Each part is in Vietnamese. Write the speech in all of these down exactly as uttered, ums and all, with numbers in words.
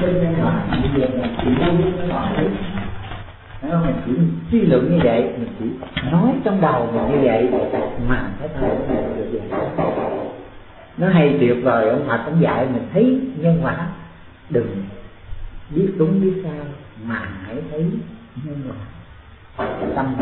bây giờ mình chỉ nói với họ đấy, mình chỉ suy luận như vậy, mình chỉ nói trong đầu mình như vậy mà cái thay đổi này được vậy. Nó hay tuyệt vời, ông Phật cũng dạy mình thấy nhân quả, đừng biết đúng biết sai mà hãy thấy nhân quả. Tâm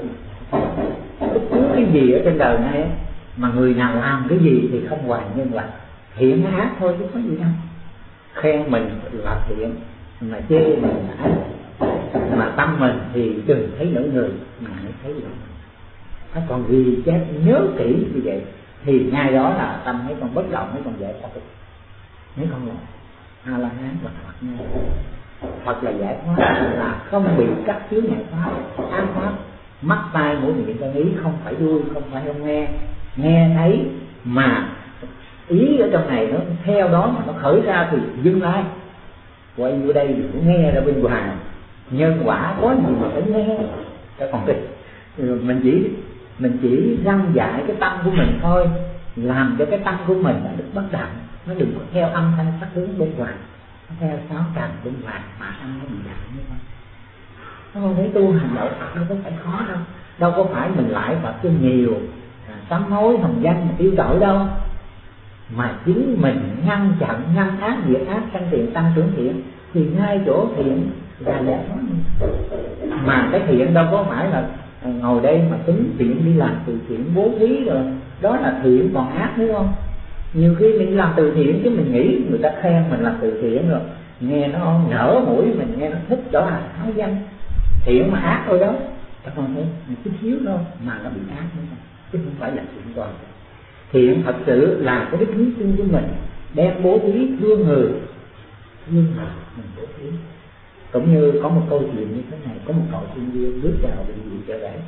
bất cứ cái gì ở trên đời này mà người nào làm cái gì thì không hoàn nhân quả, thiện hay ác thôi chứ có gì đâu. Khen mình là thiện mà chê mình là ác, mà tâm mình thì đừng thấy nỗi người mà hãy thấy được. Còn vì chết nhớ kỹ như vậy thì ngay đó là tâm mấy con bất động, mấy con giải thoát, mấy con là A La Hán và Phật nha. Phật là giải thoát, là không bị các chướng ngại pháp, ác pháp, mắt tai mũi miệng thân ý, không phải đuôi, không phải không nghe, nghe thấy mà ý ở trong này nó theo đó mà nó khởi ra thì dừng lại, quay vô đây đừng có nghe ra bên ngoài. Nhân quả có gì mà phải nghe, cái còn cái mình chỉ mình chỉ răng dạy cái tâm của mình thôi, làm cho cái tâm của mình nó được bất động, nó đừng có theo âm thanh sắc tướng bên ngoài, nó theo sáu trần bên ngoài mà tâm nó bị động như vậy. Nó không thấy tu hành đạo Phật đâu có phải khó đâu, đâu có phải mình lại Phật cho nhiều, sám hối hồng danh mà tiêu tội đâu, mà chính mình ngăn chặn ngăn ác diệt ác, sanh thiện tăng trưởng thiện thì ngay chỗ thiện là giải thoát. Mà cái thiện đâu có phải là ngồi đây mà tính thiện đi làm từ thiện bố thí rồi đó là thiện, còn ác đúng không? Nhiều khi mình làm từ thiện chứ mình nghĩ người ta khen mình làm từ thiện rồi nghe nó nở mũi, mình nghe nó thích đó là nói danh thiện mà ác thôi đó. Các con thấy mình chút xíu thôi mà nó bị ác nữa, chứ không phải là thiện toàn. Thiện thật sự là cái đức hy sinh của mình, đem bố thí thương người, thương người mình bố thí. Cũng như có một câu chuyện như thế này, có một cậu sinh viên bước vào bệnh viện Chợ Rẫy,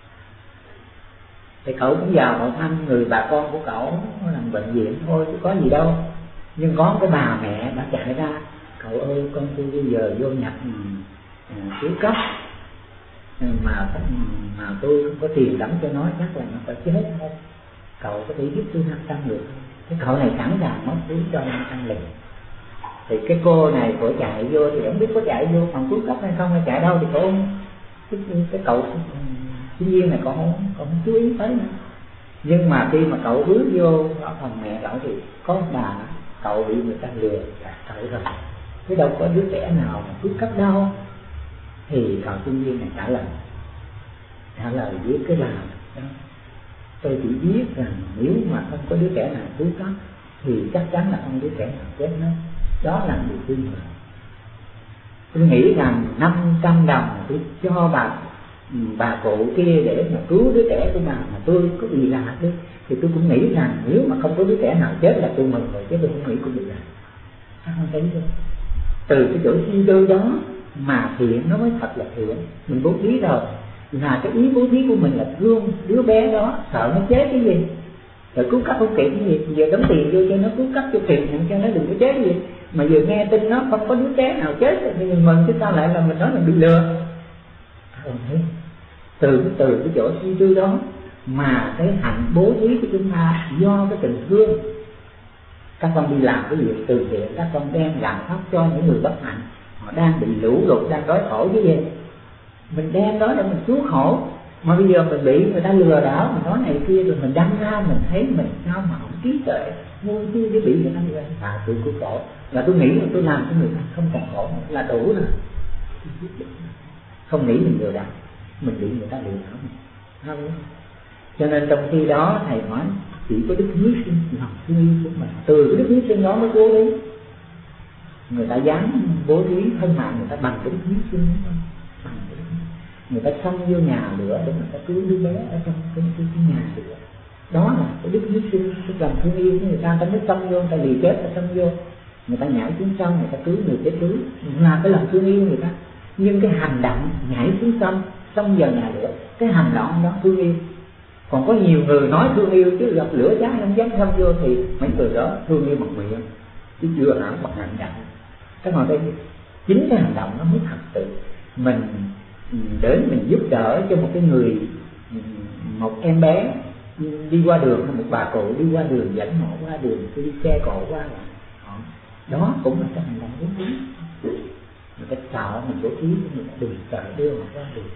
thì cậu cũng vào hỏi thăm người bà con của cậu làm bệnh viện thôi chứ có gì đâu. Nhưng có cái bà mẹ đã chạy ra: cậu ơi, con tôi bây giờ vô nhập à, cứu cấp mà mà tôi không có tiền đóng cho nó, chắc là nó phải chết thôi, cậu có thể giúp tôi năm trăm được không? Cái cậu này sẵn sàng mất túi cho năm trăm liền. Thì cái cô này cổ chạy vô thì không biết có chạy vô phòng cứu cấp hay không, hay chạy đâu thì cổ cái, cái cậu sinh viên này cậu không, cậu không chú ý tới nữa. Nhưng mà khi mà cậu bước vô ở phòng mẹ cậu thì có bà cậu bị người ta lừa gạt cậu rồi, chứ đâu có đứa trẻ nào mà cứu cấp đâu. Thì cậu sinh viên này trả lời trả lời với cái là đó: tôi chỉ biết rằng nếu mà không có đứa trẻ nào cứu cấp thì chắc chắn là không đứa trẻ nào chết hết. Đó là điều tin tưởng. Tôi nghĩ rằng năm trăm đồng tôi cho bà bà cụ kia để mà cứu đứa trẻ của bà mà tôi có bị lạc đi, thì tôi cũng nghĩ rằng nếu mà không có đứa trẻ nào chết là tôi mừng rồi, chứ tôi không nghĩ cũng bị lạc. Sao không thấy đâu? Từ cái chỗ suy tư đó mà thiện nó mới thật là thiện. Mình bố thí rồi là cái ý bố thí của mình là thương đứa bé đó, sợ nó chết cái gì, rồi cứu cấp không kịp cái gì, giờ đóng tiền vô cho nó cứu cấp cho tiền cho nó đừng có chết cái gì. Mà vừa nghe tin nó không có đứa trẻ nào chết thì mình mừng, chứ sao lại là mình nói mình bị lừa. Không thấy. Từ từ cái chỗ suy tư đó mà cái hạnh bố thí của chúng ta do cái tình thương. Các con đi làm cái việc từ thiện, các con đem làm pháp cho những người bất hạnh, họ đang bị lũ lụt, đang đói khổ cái gì, mình đem đó để mình cứu khổ. Mà bây giờ mình bị người ta lừa đảo, mình nói này kia rồi mình đâm ra mình thấy mình sao mà không trí tuệ, ngu chi để bị người ta lừa à, tôi cứu khổ là tôi nghĩ là tôi làm cho người ta không còn khổ là đủ rồi. Không nghĩ mình lừa đảo, mình bị người ta lừa đảo mình. Cho nên trong khi đó thầy nói chỉ có đức hy sinh, lòng thương yêu của mình, từ cái đức hy sinh đó mới bố thí. Người ta dám bố thí thân mạng người ta bằng cái đức hy sinh, bằng cái đức. Người ta xông vô nhà lửa để người ta cứu đứa bé ở trong cái, cái, cái nhà lửa. Đó là cái đức hy sinh, cái lòng thương yêu của người ta. Người ta mới xông vô, người ta lì chết, người ta xông vô, người ta nhảy xuống sông, người ta cứu người chết cứu, là cái lòng thương yêu người ta. Nhưng cái hành động nhảy xuống sông, xông vào nhà lửa, cái hành động đó thương yêu. Còn có nhiều người nói thương yêu chứ gặp lửa cháy không dám xông vô thì mấy người đó thương yêu bằng miệng chứ chưa hẳn bằng hành động. Các bạn thấy chính cái hành động nó mới thật sự mình đến mình giúp đỡ cho một cái người, một em bé đi qua đường, một bà cụ đi qua đường dẫn họ qua đường, đi xe cộ qua là họ, đó cũng là cái hành động đúng đúng. phải sợ mình bố trí cho người ta đường sợ đưa mà qua đường.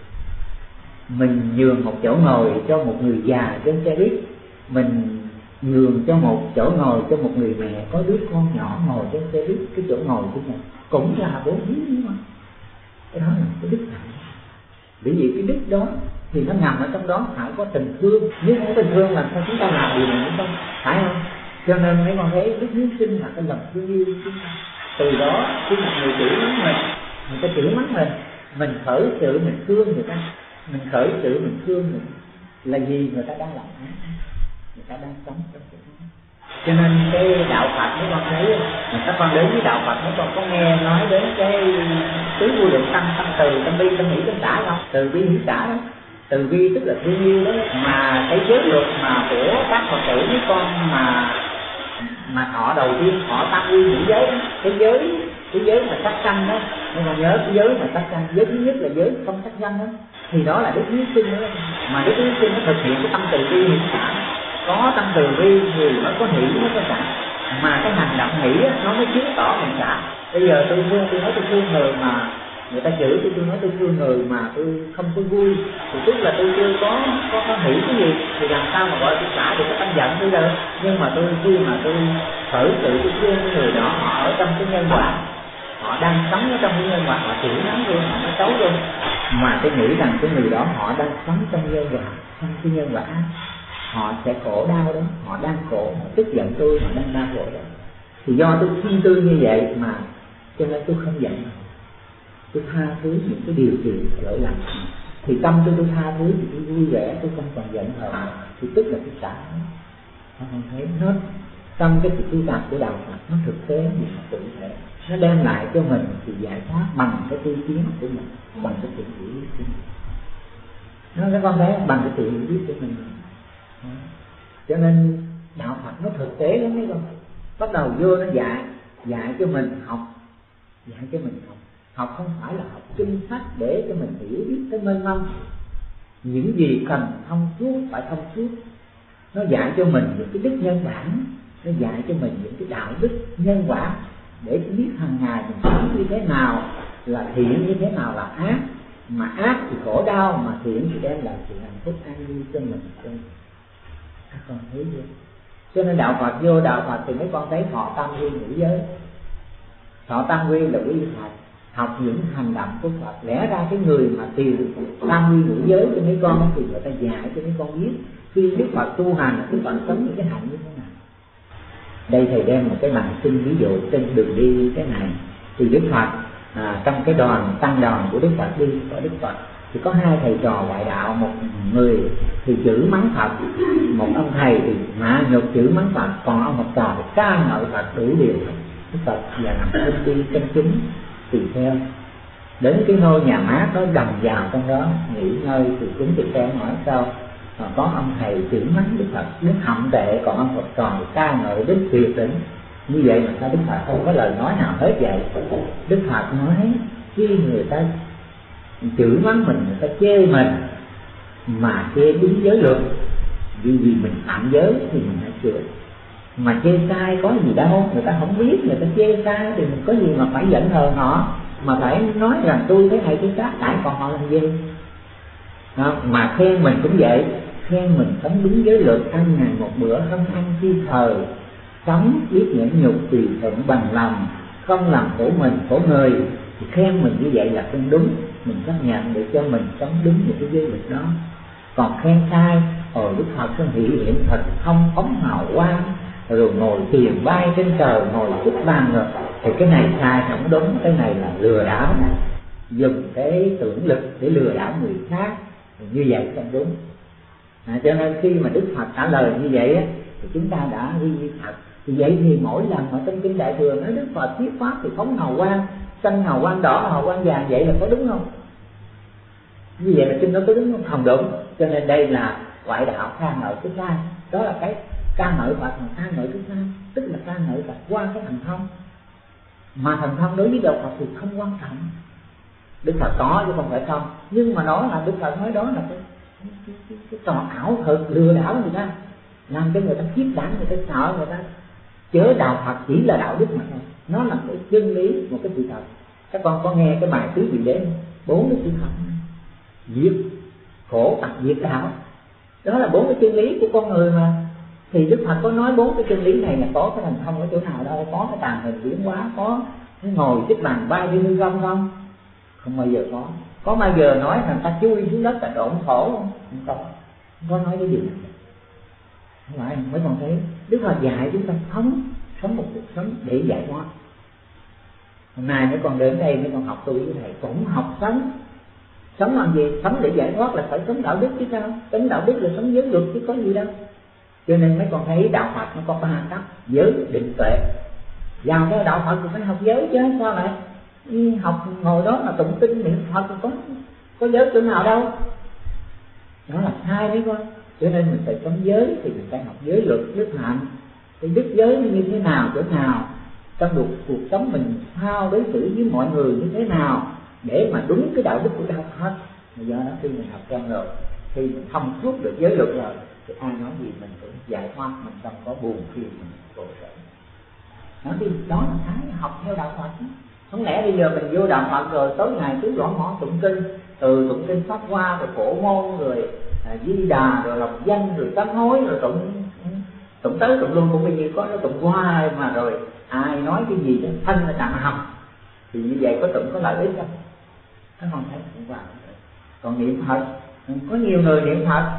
Mình nhường một chỗ ngồi cho một người già trên xe buýt, mình nhường cho một chỗ ngồi cho một người mẹ có đứa con nhỏ ngồi trên xe buýt, cái chỗ ngồi của mình cũng là bố thí đúng không? Cái đó là cái đức hạnh. Bởi vì cái đức đó thì nó nằm ở trong đó, phải có tình thương. Nếu không có tình thương làm sao chúng ta làm điều này đúng không? Phải không? Cho nên mấy con thấy đức hiếu sinh là cái lòng thương yêu chúng ta. Từ đó khi một người chửi mắng mình, người ta chửi mắng mình, mình khởi sự mình thương người ta, mình khởi sự mình thương người ta, là gì? Người ta đang làm ác, người ta đang sống trong cái đó. Cho nên cái đạo Phật mấy con thấy, mà các con đến với đạo Phật mấy con có nghe nói đến cái tứ vô lượng tâm, tâm từ, tâm bi, tâm hỷ, tâm xả không? Từ bi hỷ xả đó. Từ bi tức là thương yêu đó. Mà cái giới luật mà của các Phật tử mấy con mà mà họ đầu tiên họ tam quy ngũ giới đó, cái giới cái giới mà sắc sanh đó, nhưng mà nhớ cái giới mà sắc sanh, giới thứ nhất là giới không sắc sanh đó, thì đó là đức hiếu sinh đó. Mà đức hiếu sinh nó thực hiện cái tâm từ bi hỷ xả. Có tâm từ bi thì mới có hỷ, mới có xả. Mà cái hành động hỷ nó mới chứng tỏ mình xả. Bây giờ tôi thương, tôi nói tôi thương người mà người ta chửi tôi, tôi nói tôi thương người mà tôi không có vui, thì tức là tôi chưa có có, có hỷ cái gì, thì làm sao mà gọi tôi xả được cái tâm giận tôi được. Nhưng mà tôi khi mà tôi khởi sự tôi thương cái người đó, họ ở trong cái nhân quả, họ đang sống ở trong cái nhân quả, họ chửi mắng luôn, họ nói xấu luôn, mà tôi nghĩ rằng cái người đó họ đang sống trong nhân quả, trong cái nhân quả, họ sẽ khổ đau đó, họ đang khổ, họ tức giận tôi, họ đang đau khổ đó. Thì do tôi suy tư như vậy mà cho nên tôi không giận họ, tôi tha thứ những cái điều kiện lỗi lầm, thì tâm tôi tôi tha thứ thì tôi vui vẻ, tôi không còn giận hờn, thì tức là tôi xả. Họ không thấy hết trong cái sự tu tập của đạo Phật nó thực tế gì mà cụ thể, nó đem lại cho mình sự giải thoát bằng cái tư kiến của mình, bằng cái sự hiểu biết của mình. Nó các con thấy bằng cái sự hiểu biết của mình. Đó. Cho nên đạo Phật nó thực tế lắm mấy con. Bắt đầu vô nó dạy dạy cho mình học, dạy cho mình học. Học không phải là học kinh sách để cho mình hiểu biết cái mênh mông. Những gì cần thông suốt phải thông suốt. Nó dạy cho mình những cái đức nhân bản, nó dạy cho mình những cái đạo đức nhân quả, để biết hàng ngày mình sống như thế nào là thiện, như thế nào là ác. Mà ác thì khổ đau, mà thiện thì đem lại sự hạnh phúc an vui cho mình. Các con thấy chưa? Cho nên đạo Phật, vô đạo Phật thì mấy con thấy thọ tam quy ngũ giới. Thọ tam quy là quy Phật, học những hành động của Phật. Lẽ ra cái người mà tìm tam quy ngũ giới cho mấy con thì người ta dạy cho mấy con biết khi Đức Phật tu hành, Đức Phật sống những cái hạnh như thế nào. Đây thầy đem một cái bằng xin ví dụ trên đường đi như thế này. Thì Đức Phật à, trong cái đoàn tăng đoàn của Đức Phật đi của Đức Phật thì có hai thầy trò ngoại đạo, một người thì chửi mắng Phật, một ông thầy thì hạ nhục chửi mắng Phật, còn ông học trò thì ca ngợi Phật đủ điều. Đức Phật và làm thông tin chân chúng tùy theo. Đến cái ngôi nhà mát nó đầm vào trong đó nghỉ ngơi, thì chúng tùy theo hỏi sao à, có ông thầy chửi mắng Đức Phật đến hậm tệ, còn ông học trò thì ca ngợi đến tuyệt đỉnh. Như vậy mà sao Đức Phật không có lời nói nào hết vậy? Đức Phật nói khi người ta chửi mắng mình, người ta chê mình mà chê đúng giới luật, vì vì mình phạm giới thì mình hãy chửi. Mà chê sai có gì đâu, người ta không biết, người ta chê sai thì mình có gì mà phải giận hờn họ, mà phải nói rằng tôi thế này tôi khác, tại còn họ làm gì? Đó, mà khen mình cũng vậy, khen mình sống đúng giới luật, ăn ngày một bữa, không ăn chi thời, sống biết nhẫn nhục tùy thuận bằng lòng, không làm khổ mình khổ người, thì khen mình như vậy là không đúng. Mình chấp nhận để cho mình sống đúng những cái giới luật đó. Còn khen sai, ở Đức Phật có hiện hiện thật không phóng hào quang, rồi ngồi thiền bay trên trời, ngồi chút vàng rồi, thì cái này sai không đúng, cái này là lừa đảo này, dùng cái tưởng lực để lừa đảo người khác, như vậy không đúng. À, cho nên khi mà Đức Phật trả lời như vậy á, thì chúng ta đã ghi như thật. Thì vậy thì mỗi lần mà trong kinh Đại Thừa nói Đức Phật thuyết pháp thì phóng hào quang, xanh hào quang đỏ, hào quang vàng, vậy là có đúng không? Như vậy là trên đó có đúng không? Không đúng. Cho nên đây là ngoại đạo ca ngợi cái sai. Đó là cái ca ngợi Phật mà ca ngợi cái sai, tức là ca ngợi Phật qua cái thần thông. Mà thần thông đối với đạo Phật thì không quan trọng. Đức Phật có chứ không phải không. Nhưng mà đó là Đức Phật nói đó là cái cái, cái, cái, cái trò ảo thực lừa đảo người ta, làm cho người ta kiếp đảm, người ta sợ, người ta chớ đạo Phật chỉ là đạo đức mà thôi. Nó là cái chân lý, một cái sự thật. Các con có nghe cái bài tứ vị đế bốn cái chữ Phật, diệt khổ tập diệt đạo, đó là bốn cái chân lý của con người mà. Thì Đức Phật có nói bốn cái chân lý này là có cái thành thông ở chỗ nào đâu, có cái tàn hình biến hóa, có cái ngồi xếp bàn bay đi hư không không? Không bao giờ có. Có bao giờ nói rằng ta chui xuống đất ta độn khổ không? Không có. Không có nói cái gì này. Không phải, mấy con thấy Đức Phật dạy chúng ta sống sống một cuộc sống để giải thoát. Hôm nay mấy con đến đây mấy con học tôi với thầy cũng học sống. Sống làm gì? Sống để giải thoát là phải sống đạo đức chứ sao? Sống đạo đức là sống giới luật chứ có gì đâu. Cho nên mấy con thấy đạo Phật nó có ba cấp: giới, định, tuệ. Vào theo đạo Phật thì phải học giới chứ sao lại đi học ngồi đó mà tụng kinh niệm Phật thì có có giới chỗ nào đâu. Đó là sai đấy con. Cho nên mình phải sống giới thì mình phải học giới luật, đức hạnh. Cái đức giới như thế nào, chỗ nào, trong cuộc, cuộc sống mình sao đối xử với mọi người như thế nào để mà đúng cái đạo đức của đạo Phật. Do đó khi mình học xong rồi, khi mình thông suốt được giới luật rồi thì ai nói gì mình cũng giải thoát, mình không có buồn phiền, mình khổ sở. Đó thì đó là cái học theo đạo Phật. Không lẽ bây giờ mình vô đạo Phật rồi tối ngày cứ gõ mõ tụng kinh, từ tụng kinh Pháp Hoa rồi Phổ Môn rồi à, Di Đà rồi lòng danh rồi sám hối rồi tụng tụng tới tụng luôn, cũng bây giờ có nó tụng hoài mà rồi ai nói cái gì đó thân là nặng hầm thì như vậy có tụng có lợi ích không? Các con thấy cũng vào. Còn niệm Phật, có nhiều người niệm Phật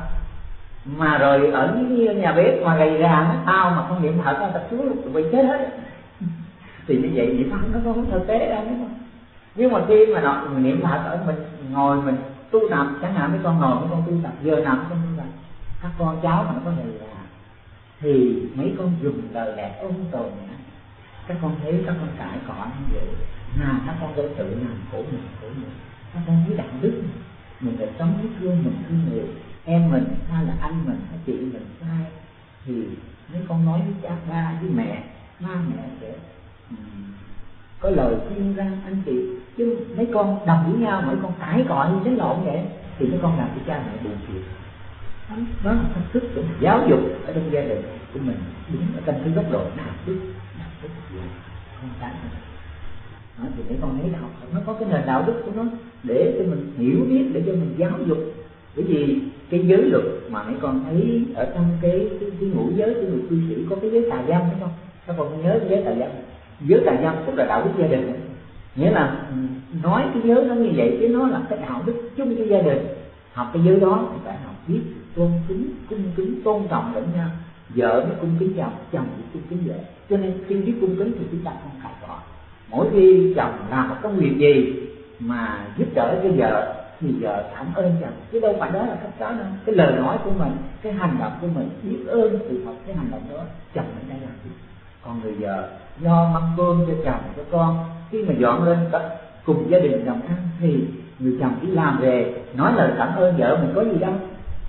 mà rồi ở những nhà bếp mà gầy gà tao mà không niệm Phật nó tập xuống tụi bay chết hết. Thì như vậy niệm Phật nó không thực tế đâu, đúng không? Nhưng mà khi mà nó, mình niệm Phật ở mình ngồi mình tu tập, chẳng hạn mấy con ngồi mấy con tu tập giờ nằm con tu tập, các con cháu mà nó có gầy gà thì mấy con dùng lời lẽ ôn tồn nhã, các con thấy các con cãi cọ như vậy là các con tự tự làm khổ mình khổ mình. Các con thấy đạo đức mình phải sống với thương mình thương người, em mình hay là anh mình hay chị mình sai thì mấy con nói với cha ba với mẹ, ba mẹ sẽ um, có lời khuyên ra anh chị. Chứ mấy con đồng với nhau, mấy con cãi cọ như đánh lộn vậy thì mấy con làm cho cha mẹ buồn phiền. Đó là cách thức của giáo dục ở trong gia đình của mình, đúng ở trong cái góc độ đạo đức, đạo đức gì không đáng. Đó, thì mấy con thấy đạo nó có cái nền đạo đức của nó để cho mình hiểu biết, để cho mình giáo dục. Bởi vì cái giới luật mà mấy con thấy ở trong cái cái, cái ngũ giới của người cư sĩ có cái giới tà dâm, đúng không? Các con nhớ cái giới tà dâm. Giới tà dâm cũng là đạo đức gia đình, nghĩa là nói cái giới nó như vậy chứ nó là cái đạo đức chung cho gia đình. Học cái giới đó thì phải học biết tôn kính, cung kính, tôn trọng lẫn nhau. Vợ mới cung kính chồng, chồng mới cung kính vợ. Cho nên khi biết cung kính thì chúng ta không cãi cọ. Mỗi khi chồng làm một công việc gì mà giúp đỡ cho vợ thì vợ cảm ơn chồng, chứ đâu phải đó là cách đó đâu. Cái lời nói của mình, cái hành động của mình biết ơn sự thật cái hành động đó chồng mình đang làm gì. Còn người vợ lo mâm cơm cho chồng cho con, khi mà dọn lên cùng gia đình đồng ăn thì người chồng đi làm về nói lời cảm ơn vợ mình có gì đâu.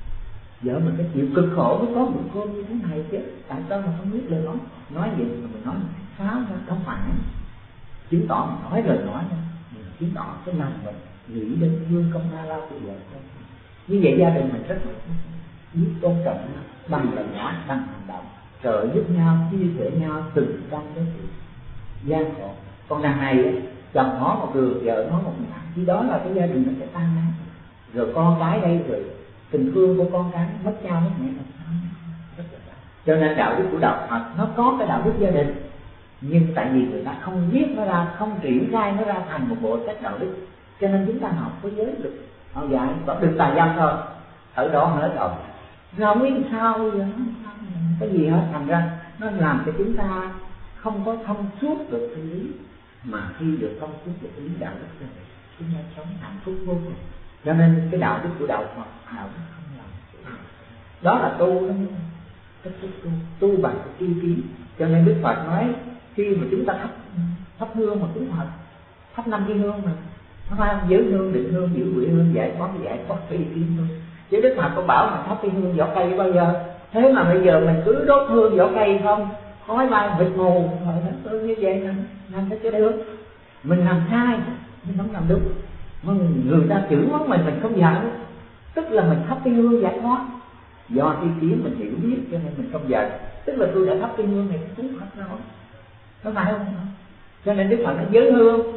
Vợ mình phải chịu cực khổ mới có bữa cơm như thế này chứ, tại sao mà không biết lời nói. Nói gì mà mình nói pháo ra không phải, chứng tỏ mình nói lời nói ra, mình chứng tỏ cái lòng mình nghĩ đến hương công lao lao của vợ con. Như vậy gia đình mình rất biết tôn trọng nhau bằng lời nói, bằng hành động, trợ giúp nhau, chia sẻ nhau từng trong cái sự gian khổ. Còn đằng này chồng nói một đường, vợ nói một ngã, thì đó là cái gia đình nó sẽ tan nát. Rồi con cái đây rồi tình thương của con cái mất cha mất mẹ làm sao. Cho nên đạo đức của đạo Phật nó có cái đạo đức gia đình, nhưng tại vì người ta không viết nó ra, không triển khai nó ra thành một bộ sách đạo đức, cho nên chúng ta học có giới luật, họ dạy có được tà dâm thôi, ở đó hết rồi. Rồi không biết sao bây giờ cái gì hết, thành ra nó làm cho chúng ta không có thông suốt được cái lý, mà khi được thông suốt được cái lý đạo đức rồi chúng ta sống hạnh phúc vô cùng. Cho nên cái đạo đức của đạo Phật, đạo đức không làm đó là tu đó, cách thức tu, tu bằng cái tri kiến. Cho nên Đức Phật nói khi mà chúng ta thắp thắp hương mà cúng Phật, thắp năm cái hương mà nó phải giữ hương, định hương, giữ quỷ hương, giải thoát giải thoát cái ý kiến thôi. Chứ Đức Phật có bảo mà thắp cái hương vỏ cây bao giờ. Thế mà bây giờ mình cứ đốt hương vỏ cây không, khói bay vịt mù, rồi như vậy nè, làm cái cái được. Mình làm sai, mình không làm đúng. Mà người ta chửi mắng mình, mình không giận, tức là mình thắp cái hương giải thoát. Do tri kiến mình hiểu biết cho nên mình không giận, tức là tôi đã thắp cái hương này cúng Phật rồi, có phải không? Cho nên Đức Phật nó giới hương,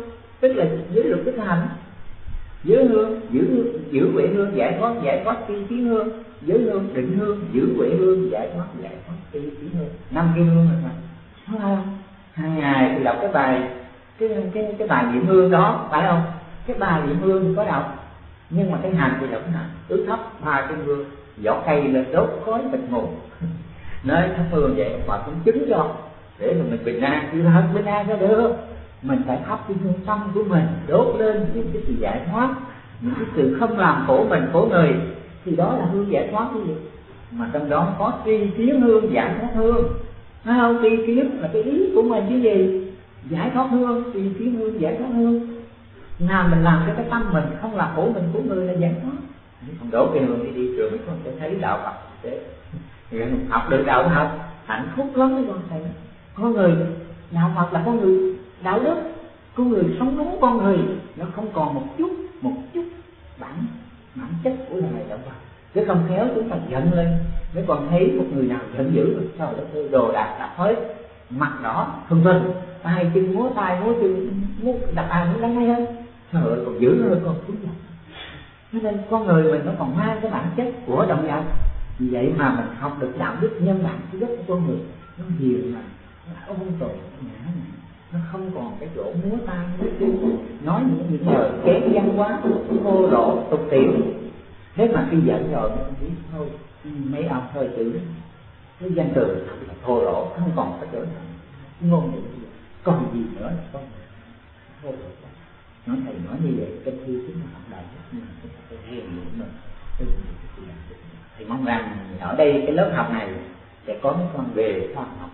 tức là giới luật đức hạnh. Giới hương giữ giữ huệ hương giải thoát, giải thoát tri kiến hương. Giới hương định hương giữ huệ hương giải thoát, giải thoát tri kiến hương. Năm cái hương rồi mà, đúng không? Hàng ngày thì đọc cái bài cái cái cái bài niệm hương đó, phải không? Cái bài niệm hương thì có đọc, nhưng mà cái hành thì đọc cái hành tứ thấp ba cái hương, vỏ cây lên đốt khói bịt mù. Nói thắp hương vậy mà cũng chứng cho để mà mình bình an, chứ hết bình an ra được. Mình phải thắp cái hương tâm của mình, đốt lên những cái sự giải thoát, những cái sự không làm khổ mình khổ người, thì đó là hương giải thoát cái gì. Mà trong đó có tri kiến hương, giải thoát hương, thấy không? Tri kiến là cái ý của mình chứ gì, giải thoát hương, tri kiến hương, giải thoát hương. Nào mình làm cho cái tâm mình không làm khổ mình khổ người là giải thoát. Còn đổ cái hương đi đi trường con sẽ thấy đạo Phật thế. Học được đạo Phật hạnh phúc lắm mấy con thầy. Con người đạo Phật là con người đạo đức, con người sống đúng con người, nó không còn một chút một chút bản bản chất của loài động vật. Chứ không khéo chúng ta giận lên, nếu còn thấy một người nào giận dữ rồi sao đó đồ đạc đập hết, mặt đỏ phừng phừng, tay chân múa tay múa chân múa đập ai cũng đánh hay hết, trời ơi còn dữ hơn còn chúng ta. Cho nên con người mình nó còn mang cái bản chất của động vật. Vì vậy mà mình học được đạo đức nhân bản cái gốc của con người, nó hiền mà nó ôn tồn, nó nhã nhặn, nó không còn cái chỗ múa tay múa chân, nói những những lời kém văn hóa thô lỗ tục tiễu. Thế mà khi giận rồi mình biết thôi, mấy ông thôi chữ cái danh từ thật là thô lỗ, không còn cái chỗ nào ngôn ngữ gì, còn gì nữa là con thô lỗ. Nói thầy nói như vậy, trong khi chúng ta học đạo đức nhưng chúng ta phải rèn luyện mình. Thì mong rằng ở đây cái lớp học này sẽ có mấy con về khoa học,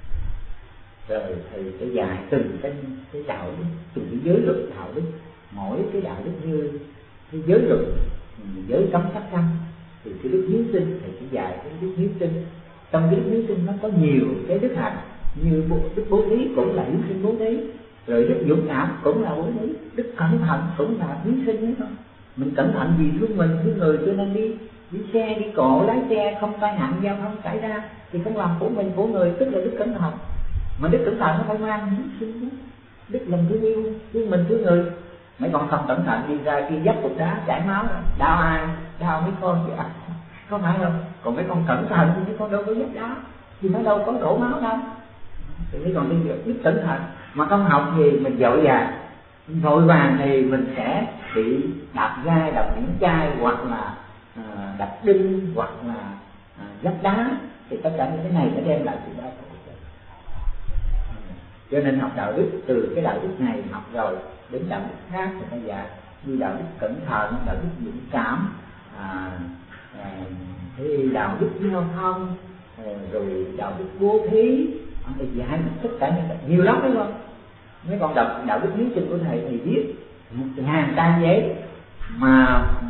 rồi thầy sẽ dạy từng cái cái đạo đức, từng cái giới luật đạo đức, mỗi cái đạo đức như cái giới luật, giới cấm sát sanh, thì cái đức hiếu sinh thầy sẽ dạy cái đức hiếu sinh. Trong cái đức hiếu sinh nó có nhiều cái đức hạnh, như đức bố thí cũng là hiếu sinh bố thí, rồi đức dũng cảm cũng là bố thí, đức cẩn thận cũng là hiếu sinh nữa. Mình cẩn thận vì thương mình thương người cho nên đi đi xe đi cộ lái xe không tai nạn giao thông xảy ra thì không làm của mình của người, tức là đức cẩn thận. Mà đức cẩn thận nó phải mang hiếu sinh, đức lòng thương yêu thương mình thương người. Mấy con không cẩn thận đi ra khi dấp cục đá chảy máu rồi đau ai, đau mấy con vậy, có phải không? Còn mấy con cẩn thận thì mấy con đâu có dấp đá thì nó đâu có đổ máu đâu. Thì mấy con đi đức cẩn thận mà không học gì mình vội vàng vội vàng thì mình sẽ bị đạp gai đập những chai, hoặc là à, đập đinh, hoặc là à, dấp đá, thì tất cả những cái này nó đem lại sự đau khổ. Cho nên học đạo đức từ cái đạo đức này học rồi đến đạo đức khác người ta dạy, như đạo đức cẩn thận, đạo đức dũng cảm, à, à, thì đạo đức giao thông, à, rồi đạo đức bố thí, thầy dạy tất cả những cái nhiều lắm, đúng không? Mấy con đọc đạo đức hiếu sinh của thầy thì viết một ngàn trang giấy mà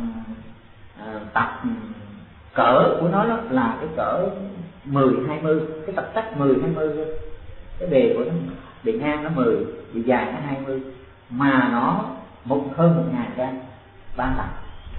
à, tập cỡ của nó là cái cỡ mười hai mươi, cái tập sách mười hai mươi, cái bề của nó bề ngang nó mười, bề dài nó hai mươi, mà nó một hơn một ngàn trang, ba tập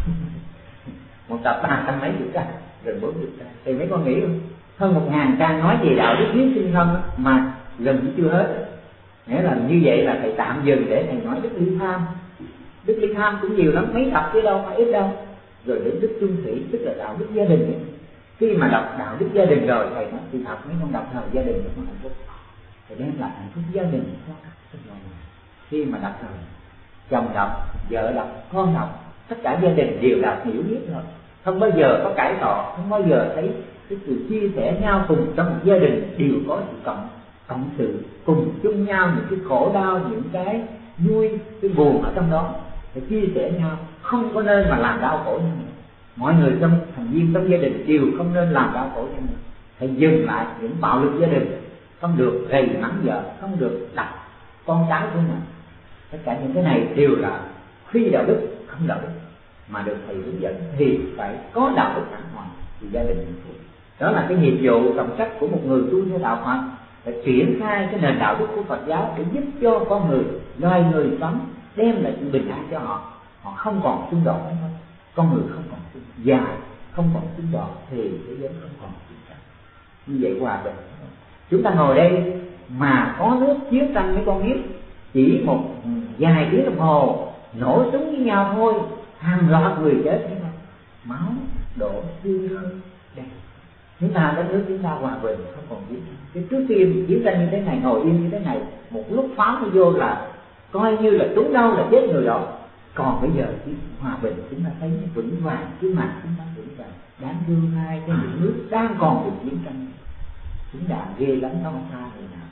một tập ba trăm mấy chục trang, gần bốn chục trang. Thì mấy con nghĩ không? Hơn một ngàn trang nói về đạo đức hiếu sinh không mà gần như chưa hết. Nghĩa là như vậy là thầy tạm dừng để thầy nói đức ly tham. Đức ly tham cũng nhiều lắm, mấy tập chứ đâu phải ít đâu. Rồi đến đức chung thủy, tức là đạo đức gia đình ấy. Khi mà đọc đạo đức gia đình rồi thầy nói thì thật mấy con đọc thời gia đình nó có hạnh phúc, thầy đem lại hạnh phúc gia đình cho các con. Khi mà đọc rồi chồng đọc, vợ đọc, con đọc, tất cả gia đình đều đọc hiểu biết rồi, không bao giờ có cãi cọ, không bao giờ thấy cái sự chia sẻ nhau cùng trong một gia đình đều có sự cộng cộng sự cùng chung nhau những cái khổ đau, những cái vui, cái buồn ở trong đó để chia sẻ nhau, không có nên mà làm đau khổ nhau. Mọi người trong thành viên trong gia đình đều không nên làm đau khổ nhau. Hãy dừng lại những bạo lực gia đình, không được rầy mắng vợ, không được đập con cái của mình. Tất cả những cái này đều là phi đạo đức, không đạo đức, mà được thầy hướng dẫn thì phải có đạo đức đàng hoàng thì gia đình hạnh phúc. Đó là cái nhiệm vụ trọng trách của một người tu theo đạo Phật, để triển khai cái nền đạo đức của Phật giáo để giúp cho con người, loài người sống, đem lại sự bình an cho họ. Họ không còn xung đột nữa, con người không còn xung đột, già không còn xung đột thì thế giới không còn chiến tranh. Như vậy hòa bình. Chúng ta ngồi đây mà có nước chiến tranh mấy con biết, chỉ một vài tiếng đồng hồ nổ súng với nhau thôi, hàng loạt người chết thế nào, máu đổ xương hơn đây. Chúng ta đất nước chúng ta hòa bình không còn chiến tranh. Cái trước tiên chiến tranh như thế này, ngồi yên như thế này, một lúc pháo nó vô là coi như là trúng đâu là chết người đó. Còn bây giờ thì hòa bình chúng ta thấy nó vững vàng, cái mặt chúng ta vững vàng. Đáng thương hai cái những nước đang còn cuộc chiến tranh, chúng đã ghê lắm đó, không tha người nào.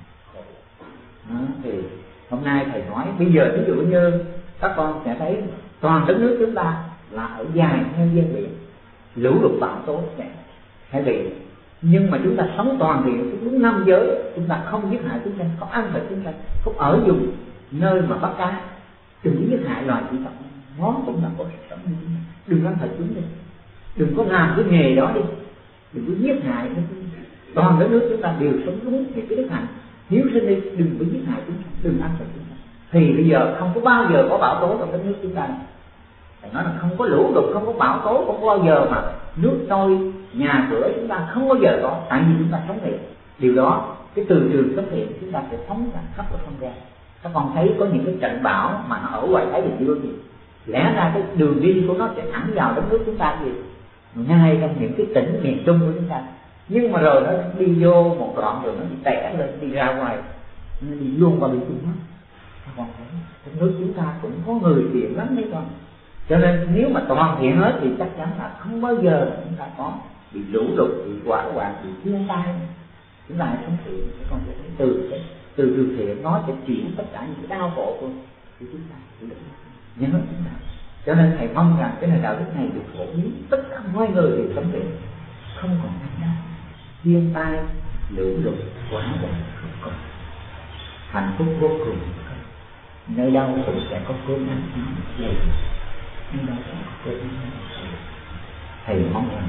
Đó, thì hôm nay thầy nói bây giờ ví dụ như các con sẽ thấy toàn đất nước chúng ta là ở dài theo ven biển, lũ lụt bão tố sẽ bị, nhưng mà chúng ta sống toàn diện đúng năm giới, chúng ta không giết hại chiến tranh, không ăn thịt chiến tranh, không ở dùng nơi mà bắt cá, đừng giết hại loài thủy tộc, nó cũng là có sự sống như chúng ta. Đừng ăn thịt chúng đi, đừng có làm cái nghề đó đi, đừng có giết hại. Toàn đất nước chúng ta đều sống đúng thì cái đức hạnh hiếu sinh đi, đừng có giết hại chúng ta, đừng ăn thịt chúng ta, thì bây giờ không có bao giờ có bão tố trong đất nước chúng ta. Phải nói là không có lũ lụt, không có bão tố, không có bao giờ mà nước trôi, nhà cửa chúng ta không bao giờ có, tại vì chúng ta sống thiện. Điều đó cái từ trường sống thiện chúng ta sẽ phóng ra khắp cái không gian. Các con thấy có những cái trận bão mà nó ở ngoài Thái Bình Dương thì lẽ ra cái đường đi của nó sẽ thẳng vào đất nước chúng ta gì ngay trong những cái tỉnh miền Trung của chúng ta, nhưng mà rồi nó đi vô một đoạn rồi nó bị tẻ lên, đi ra ngoài, nó đi luôn vào biển Trung Quốc. Các con thấy đất nước chúng ta cũng có người thiện lắm đấy con. Cho nên nếu mà toàn thiện hết thì chắc chắn là không bao giờ là chúng ta có bị lũ lụt, bị hỏa hoạn, bị thiên tai. Chúng ta hãy sống thiện, các con sẽ thấy từ cái từ từ thiện nó sẽ chuyển tất cả những cái đau khổ của của chúng ta, của đất nước, nhớ chúng ta. Cho nên thầy mong rằng cái nền đạo đức này được phổ biến tất cả mọi người đều sống thiện, không còn ai đau, thiên tai, lũ lụt, hỏa hoạn không còn, hạnh phúc vô cùng. Nơi đâu cũng sẽ có cơm ăn đầy, nơi đâu sẽ có cơm ăn. Thầy mong rằng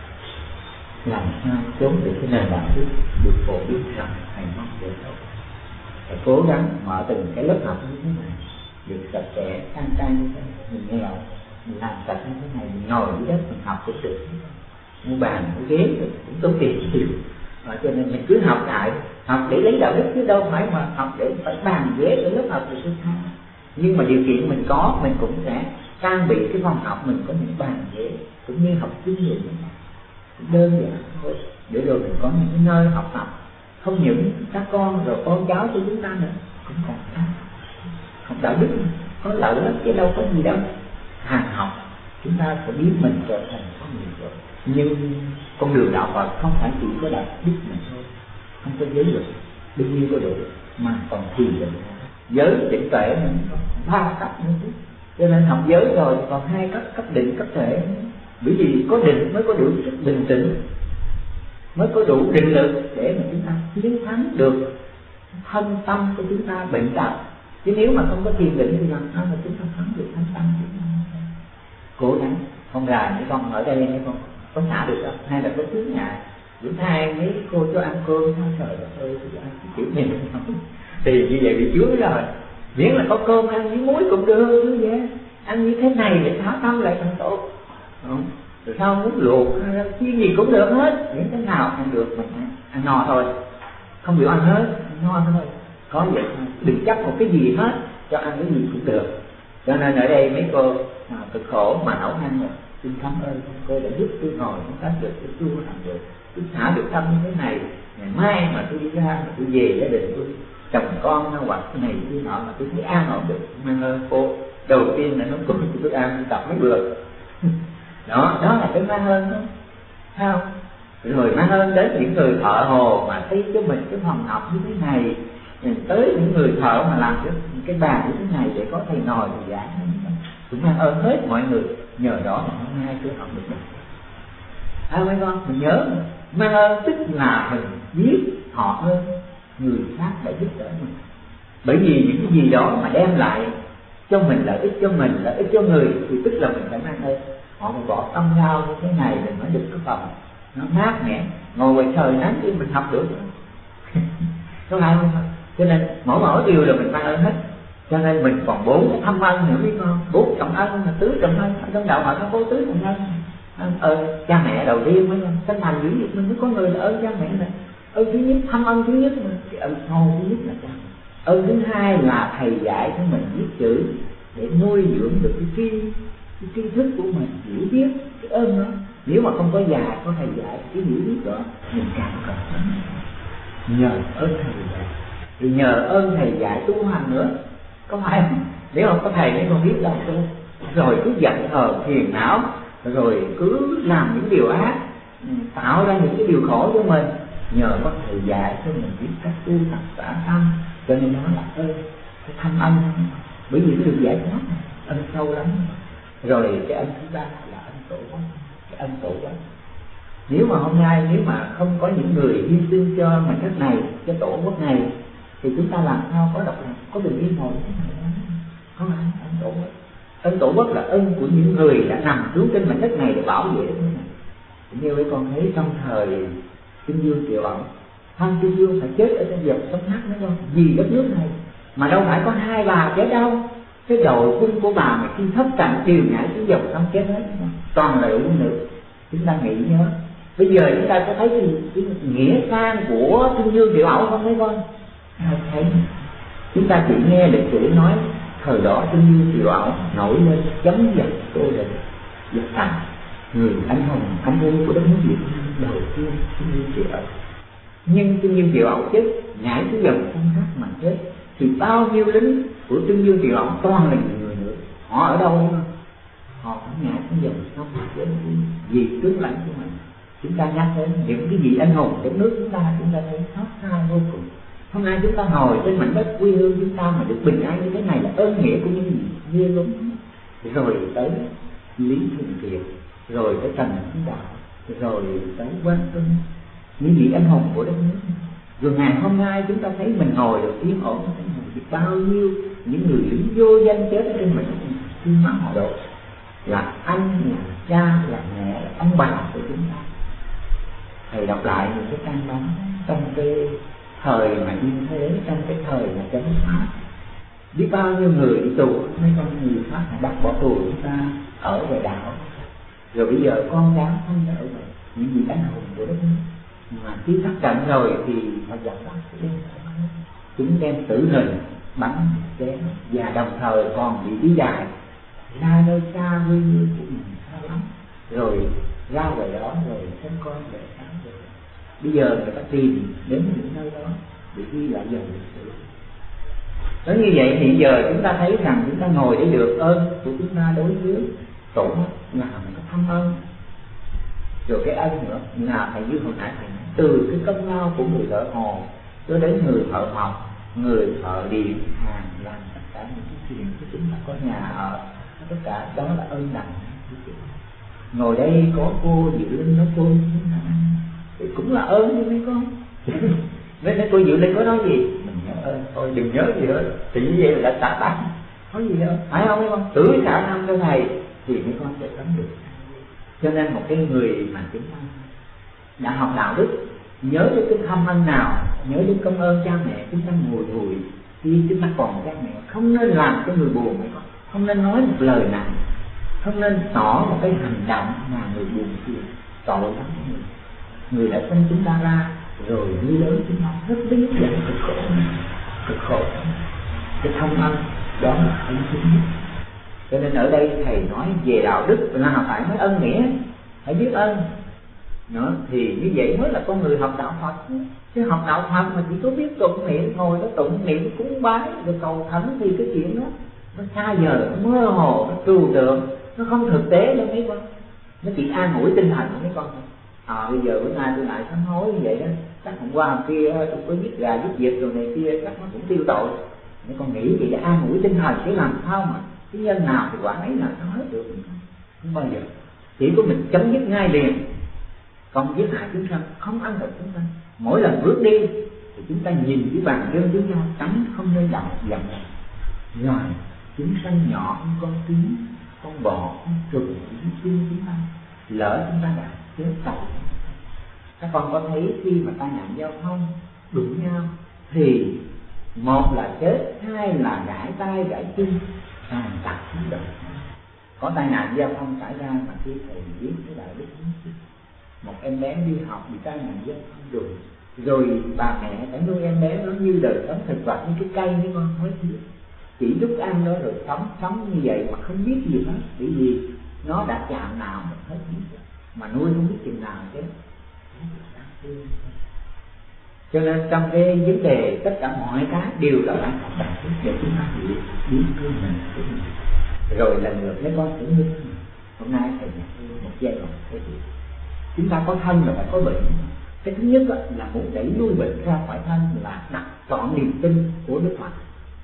làm sao chống được cái nền đạo đức được phổ biến rộng, thầy mong được đâu. Thầy cố gắng mở từng cái lớp học như thế này được sạch sẽ, khang trang như thế này, mình nghèo, mình làm sạch như thế này, mình ngồi dưới đất mình học cũng được, mua bàn mua ghế cũng tốn tiền nhiều. Và cho nên mình cứ học lại, học để lấy đạo đức chứ đâu phải mà học để phải bàn ghế ở lớp học thì tôi thay. Nhưng mà điều kiện mình có, mình cũng sẽ trang bị cái phòng học mình có những bàn ghế cũng như học chuyên nghiệp, đơn giản thôi, để rồi mình có những cái nơi học tập, không những các con rồi con cháu của chúng ta nữa cũng còn khác. Học đạo đức có lợi lắm chứ đâu có gì đâu. Hàng học chúng ta phải biết mình trở thành con người rồi, nhưng con đường đạo Phật không phải chỉ có đạo đức mình thôi, không có giới luật bao nhiêu có đủ, mà còn thiền định, giới định tuệ mình có ba cấp nữa chứ. Cho nên học giới rồi còn hai cấp, cấp định, cấp tuệ. Bởi vì có định mới có đủ sức bình tĩnh, mới có đủ định lực để mà chúng ta chiến thắng được thân tâm của chúng ta bệnh tật. Chứ nếu mà không có thiền định thì làm sao mà chúng ta thắng được thân tâm chúng ta? Cố gắng không gài mấy con ở đây mấy con có xả được không? Hay là có thứ nhà bữa hai mấy cô cho ăn cơm thôi, trời đất ơi, tôi ăn cái kiểu này không? Thì như vậy bị chướng rồi. Miễn là có cơm ăn với muối cũng được chứ vậy. Ăn như thế này để thả tâm lại càng tốt. Đúng. Rồi sao muốn luộc chiên gì cũng được hết, những cái nào ăn được mình ăn, ăn no thôi, không chịu ăn hết, ăn no thôi, có vậy thôi, đừng chấp một cái gì hết, cho ăn cái gì cũng được. Cho nên ở đây mấy cô à, cực khổ mà nấu ăn rồi, xin cảm ơn cô đã giúp tôi ngồi không cách được, tôi tu làm được, tôi xả được tâm như thế này. Ngày mai mà tôi đi ra mà tôi về gia đình tôi chồng con hoặc cái này tôi nọ mà tôi thấy an ổn được, mang ơn cô. Đầu tiên là nó cũng cho tôi ăn tập mấy bữa. Đó, đó là cái mang ơn đó, thấy không? Rồi mang ơn đến những người thợ hồ mà thấy cho mình cái phòng học như thế này, tới những người thợ mà làm cái, cái bàn như thế này để có thầy ngồi thì giảng, cũng mang ơn hết mọi người. Nhờ đó mà hôm nay tôi học được được. À mấy con, mình nhớ mang ơn tức là mình biết họ ơn người khác đã giúp đỡ mình. Bởi vì những cái gì đó mà đem lại cho mình lợi ích cho mình, lợi ích cho người thì tức là mình phải mang ơn. Họ mà bỏ tâm lao như thế này mình mới được cái phòng nó mát mẻ, ngồi ngoài trời nắng thì mình học được. Có phải không? Cho nên mỗi mỗi điều là mình mang ơn hết. Cho nên mình còn bốn thâm ân nữa biết không? Bốn trọng ân là tứ trọng ân. Trong đạo Phật nó có tứ trọng ân. Ơn cha mẹ đầu tiên mới sinh thành dữ việc mình mới có người là ơn cha mẹ này. Ơn thứ nhất, thâm ân thứ nhất mà cái ơn sâu thứ nhất là cha mẹ. Ơn thứ hai là thầy dạy cho mình viết chữ để nuôi dưỡng được cái tri cái tri thức của mình, hiểu biết cái ơn đó. Nếu mà không có dạy, có thầy dạy cái hiểu biết đó mình càng cần nhờ ơn thầy dạy, thì nhờ ơn thầy dạy tu hành nữa, có phải không? Nếu không có thầy thì không biết đâu tu, rồi cứ giận hờn phiền não, rồi cứ làm những điều ác, tạo ra những cái điều khổ cho mình. Nhờ có thầy dạy cho mình biết cách tu tập xả tâm, cho nên nó là ơn, cái thâm ân. Bởi vì cái được giải thoát này, ân sâu lắm. Rồi cái ân thứ ba là ân tổ quốc, cái ân tổ quốc. Nếu mà hôm nay nếu mà không có những người hy sinh cho mảnh đất này, cho tổ quốc này, thì chúng ta làm sao có độc lập, có bình yên ngồi thế này? Không phải ân tổ quốc. Ân tổ quốc là ân của những người đã nằm xuống trên mảnh đất này để bảo vệ đất này. Như mấy con thấy trong thời Trưng Dương Triệu Ẩn, Phan Trưng Dương phải chết ở trên dòng sông Hắc nữa không? Vì đất nước này, mà đâu phải có hai bà chết đâu. Cái đội quân của bà mà khi thất trận đều nhảy xuống dòng sông chết hết, toàn là đội quân nữ. Chúng ta nghĩ nhớ. Bây giờ chúng ta có thấy cái, cái nghĩa sang của Trưng Dương Triệu Ẩn không mấy con? Không thấy. Chúng ta chỉ nghe lịch sử nói thời đó Trưng Dương Triệu Ẩn nổi lên chấm dứt Tô Định, dập tàn người anh hùng anh hùng của đất nước Việt Nam đầu tiên Trưng Dương Triệu Ẩn. Nhưng Trưng Dương Triệu Ẩn chết nhảy xuống dòng sông Hắc mà chết, thì bao nhiêu lính của Trưng Dương Triệu Ẩn toàn là những người nữa. Họ ở đâu không? Họ cũng nhảy xuống dòng sông mà chết vì tướng lãnh của mình. Chúng ta nhắc đến những cái gì anh hùng đất nước chúng ta, chúng ta thấy xót xa vô cùng. Hôm nay chúng ta ngồi trên mảnh đất quê hương chúng ta mà được bình an như thế này là ơn nghĩa của những gì ghê lắm. Rồi tới Lý Thường Kiệt, rồi tới Trần Hưng Đạo, rồi tới Quang Trung, những vị anh hùng của đất nước. Rồi ngày hôm nay chúng ta thấy mình ngồi được yên ổn thế này, thì bao nhiêu những người lính vô danh chết ở trên mình khi máu họ đổ, là anh, là cha, là mẹ, là ông bà của chúng ta. Thầy đọc lại những cái trang báo trong cái thời mà yên thế, trong cái thời mà chống Pháp, biết bao nhiêu người đi tù, mấy con người Pháp họ bắt bỏ tù chúng ta ở về đảo. Rồi bây giờ con cháu không ở về những vị anh hùng của đất nước, mà khi thất trận rồi thì họ dập tắt cái chúng đem tử hình bắn chém, và đồng thời còn bị lý dài ra nơi xa quê hương của mình xa lắm, rồi ra về đó rồi xem con về sáng về. Bây giờ người ta tìm đến những nơi đó để ghi lại dòng lịch sử. Nói như vậy thì giờ chúng ta thấy rằng chúng ta ngồi để được ơn của chúng ta đối với tổ là một cái thâm ơn. Rồi cái ân nữa là thầy như hồi nãy thầy nói, từ cái công lao của người thợ hồ cho đến người thợ mộc, người thợ điện hàng, làm tất cả những cái chuyện của chúng ta có nhà ở, tất cả đó là ơn lành. Ngồi đây có cô Diệu Linh nói cô chúng ta thì cũng là ơn chứ mấy con. Với nói cô Diệu Linh có nói gì mình nhớ ơn thôi, đừng nhớ gì hết, thì như vậy là đã xả tánh, có gì đâu, phải không mấy con? Tưới khả năng cho thầy thì mấy con sẽ sống được. Cho nên một cái người mà chúng ta đã học đạo đức, nhớ đến cái thâm ân nào, nhớ đến công ơn cha mẹ, chúng ta ngồi ngồi khi chúng ta còn cha mẹ, không nên làm cho người buồn mấy con, không nên nói một lời nào, không nên tỏ một cái hành động mà người buồn phiền, tội lắm. Người người đã sinh chúng ta ra rồi nuôi lớn chúng ta rất biết dẫn cực khổ, cực khổ. Cái thâm ân đó là ân thứ nhất. Cho nên ở đây thầy nói về đạo đức là phải nói ân nghĩa, phải biết ơn nữa, thì như vậy mới là con người học đạo Phật. Chứ học đạo Phật mà chỉ có biết tụng niệm, ngồi đó tụng niệm cúng bái rồi cầu thánh thì cái chuyện đó nó xa vời, nó mơ hồ, nó trừu tượng, nó không thực tế đâu mấy con. Nó chỉ an ủi tinh thần của mấy con thôi. À bây giờ bữa nay tôi lại sám hối như vậy đó, chắc hôm qua hôm kia tôi có giết gà giết vịt rồi này kia, chắc nó cũng tiêu tội. Mấy con nghĩ vậy để an ủi tinh thần, chứ làm sao mà cái nhân nào thì quả ấy là nó hết được, không bao giờ. Chỉ có mình chấm dứt ngay liền. Còn giết hại chúng sanh, không ăn được chúng sanh. Mỗi lần bước đi thì chúng ta nhìn cái bàn chân với nhau, tránh không nên động dậm. Rồi chúng sanh nhỏ không con kiến, con bò, con trùng, con chim chúng ta, lỡ chúng ta đã chết tội. Các con có thấy khi mà tai nạn giao thông đụng nhau thì một là chết, hai là gãy tay gãy chân, tàn tật khí độ. Có tai nạn giao thông xảy ra mà khi thầy viết cái đạo đức, một em bé đi học bị tai nạn giao thông rồi rồi bà mẹ phải nuôi em bé nó như đời sống thực vật, như cái cây với con mới biết. Chỉ lúc ăn đó rồi sống sống như vậy mà không biết gì hết, bởi vì nó đã chạm nào mình hết biết, mà nuôi không biết chừng nào chứ. Cho nên trong cái vấn đề tất cả mọi cái đều là bản thân cần thiết để chúng ta hiểu biết của mình, rồi lần lượt mấy con cũng như hôm nay thầy nhắc một giai đoạn thế gì chúng ta có thân là phải có bệnh. Cái thứ nhất là muốn đẩy lui bệnh ra khỏi thân là đặt trọn niềm tin của Đức Phật.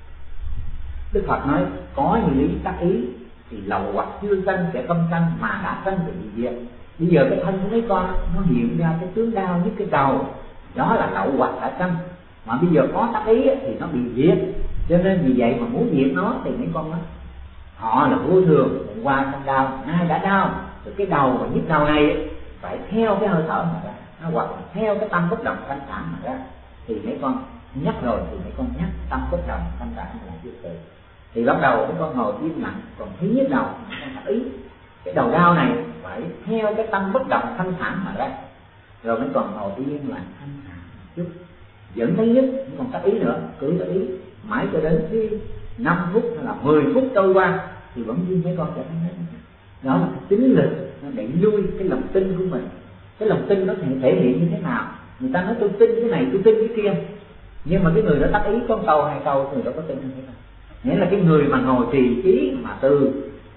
Đức Phật nói có như lý tác ý thì lậu hoặc chưa sanh sẽ không sanh, mà đã sanh thì bị diệt. Bây giờ cái thân của mấy con nó hiện ra cái tướng đau với cái đầu, đó là lậu hoặc đã sanh, mà bây giờ có tác ý thì nó bị diệt. Cho nên vì vậy mà muốn diệt nó thì mấy con nói họ là vô thường, qua không đau, ai đã đau rồi cái đầu và nhức đầu này phải theo cái hơi thở mà ra, nó hoặc là theo cái tâm bất động thanh thản mà ra. Thì mấy con nhắc rồi thì mấy con nhắc tâm bất động thanh thản là chưa từ. Thì bắt đầu mấy con ngồi im lặng, còn thấy nhức đầu mấy con tác ý cái đầu đau này phải theo cái tâm bất động thanh thản mà ra. Rồi mấy con ngồi im lặng thanh thản một chút, vẫn thấy nhức, mấy con tác ý nữa, cứ tác ý mãi cho đến khi năm phút hay là mười phút trôi qua thì vẫn như mấy con sẽ thấy hết. Đó là cái tính lực nó đẩy lui cái lòng tin của mình. Cái lòng tin nó thể, thể hiện như thế nào? Người ta nói tôi tin cái này, tôi tin cái kia, nhưng mà cái người đó tác ý có câu hai câu, người đó có tin hay không? Nghĩa là cái người mà ngồi trì trí mà từ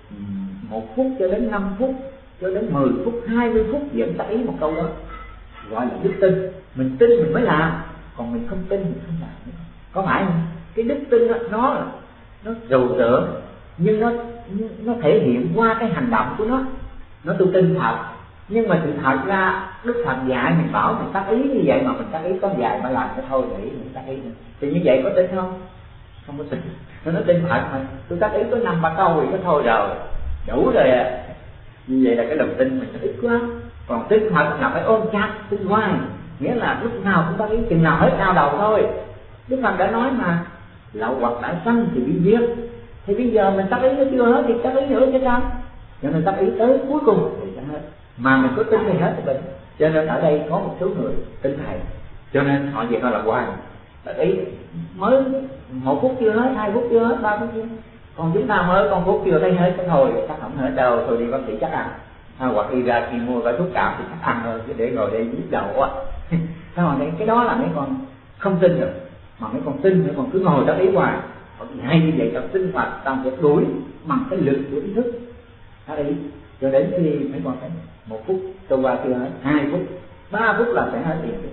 một phút cho đến năm phút cho đến mười phút, hai mươi phút vẫn tác ý một câu đó, gọi là đức tin. Mình tin mình mới làm, còn mình không tin mình không làm nữa. Có phải không? Cái đức tin đó, nó là nó rầu rỡ, nhưng nó nó thể hiện qua cái hành động của nó. Nó tôi tin thật, nhưng mà sự thật ra Đức Phật dạy mình bảo mình tác ý như vậy mà mình tác ý có vài ba lần cái thôi nghĩ mình tác ý nữa. Thì như vậy có tin không? Không có tin. Nó nói tin thật mà tôi tác ý có năm ba câu thì có thôi rồi, đủ rồi à. Như vậy là cái lòng tin mình ít quá. Còn tin thật là phải ôm chặt, tin hoài, nghĩa là lúc nào cũng tác ý, chừng nào hết đau đầu thôi. Đức Phật đã nói mà lậu hoặc đã sanh thì bị giết. Thì bây giờ mình tác ý nó chưa hết thì tác ý nữa chứ sao? Cho nên tác ý tới cuối cùng thì sẽ hết. Mà mình có tin thì hết thì bệnh. Cho nên ở đây có một số người tin thầy, cho nên họ về họ là hoài tác ý mới một phút chưa hết, hai phút chưa hết, ba phút chưa hết. Còn chúng ta mới con phút chưa thấy hết cái thôi, chắc không hết đâu, thôi đi bác sĩ chắc ăn. À, hoặc đi ra khi mua cái thuốc cảm thì chắc ăn thôi, chứ để ngồi đây nhức đầu á. Sao mà cái đó là mấy con không tin được, mà mấy con tin, mấy con cứ ngồi tác ý hoài. Hay như vậy trong sinh hoạt ta sẽ đuổi bằng cái lực của ý thức tác ý cho đến khi mấy con thấy một phút trôi qua chưa hết, hai phút, ba phút là sẽ hết tiền được.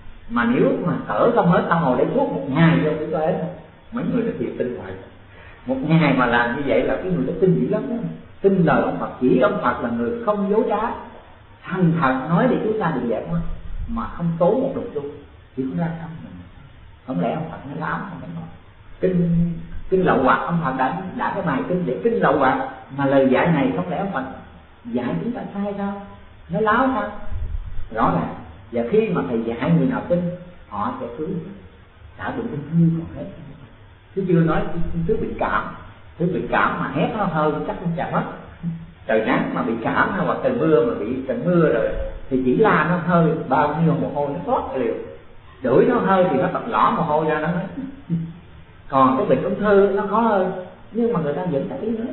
Mà nếu mà thở không hết, tao ngồi lấy thuốc một ngày rồi mới có hết. Mấy người nó thiệt tin hoài, một ngày mà làm như vậy là cái người đó tin dữ lắm đó. Tin lời ông Phật, chỉ ông Phật là người không dối trá, thành thật nói để chúng ta được giải thôi, mà không tốn một đồng xu, chỉ có ra không mình. Không lẽ ông Phật nó láo không phải nói kinh kinh lậu hoặc, ông Phật đã đã cái bài kinh để kinh lậu hoặc, mà lời dạy này không lẽ ông Phật dạy chúng ta sai sao? Nó láo sao? Rõ ràng. Và khi mà thầy dạy người nào tin, họ sẽ cứ đã bị tin như còn hết. Chứ chưa nói thứ bị cảm, thứ bị cảm mà hét nó hơi chắc không chả mất. Trời nắng mà bị cảm hay hoặc trời mưa mà bị trời mưa rồi thì chỉ la nó hơi bao nhiêu mồ hôi nó thoát liều, đuổi nó hơi thì nó tập lõ mồ hôi ra nó hết. Còn cái bệnh ung thư nó khó hơn, nhưng mà người ta vẫn tác ý nữa.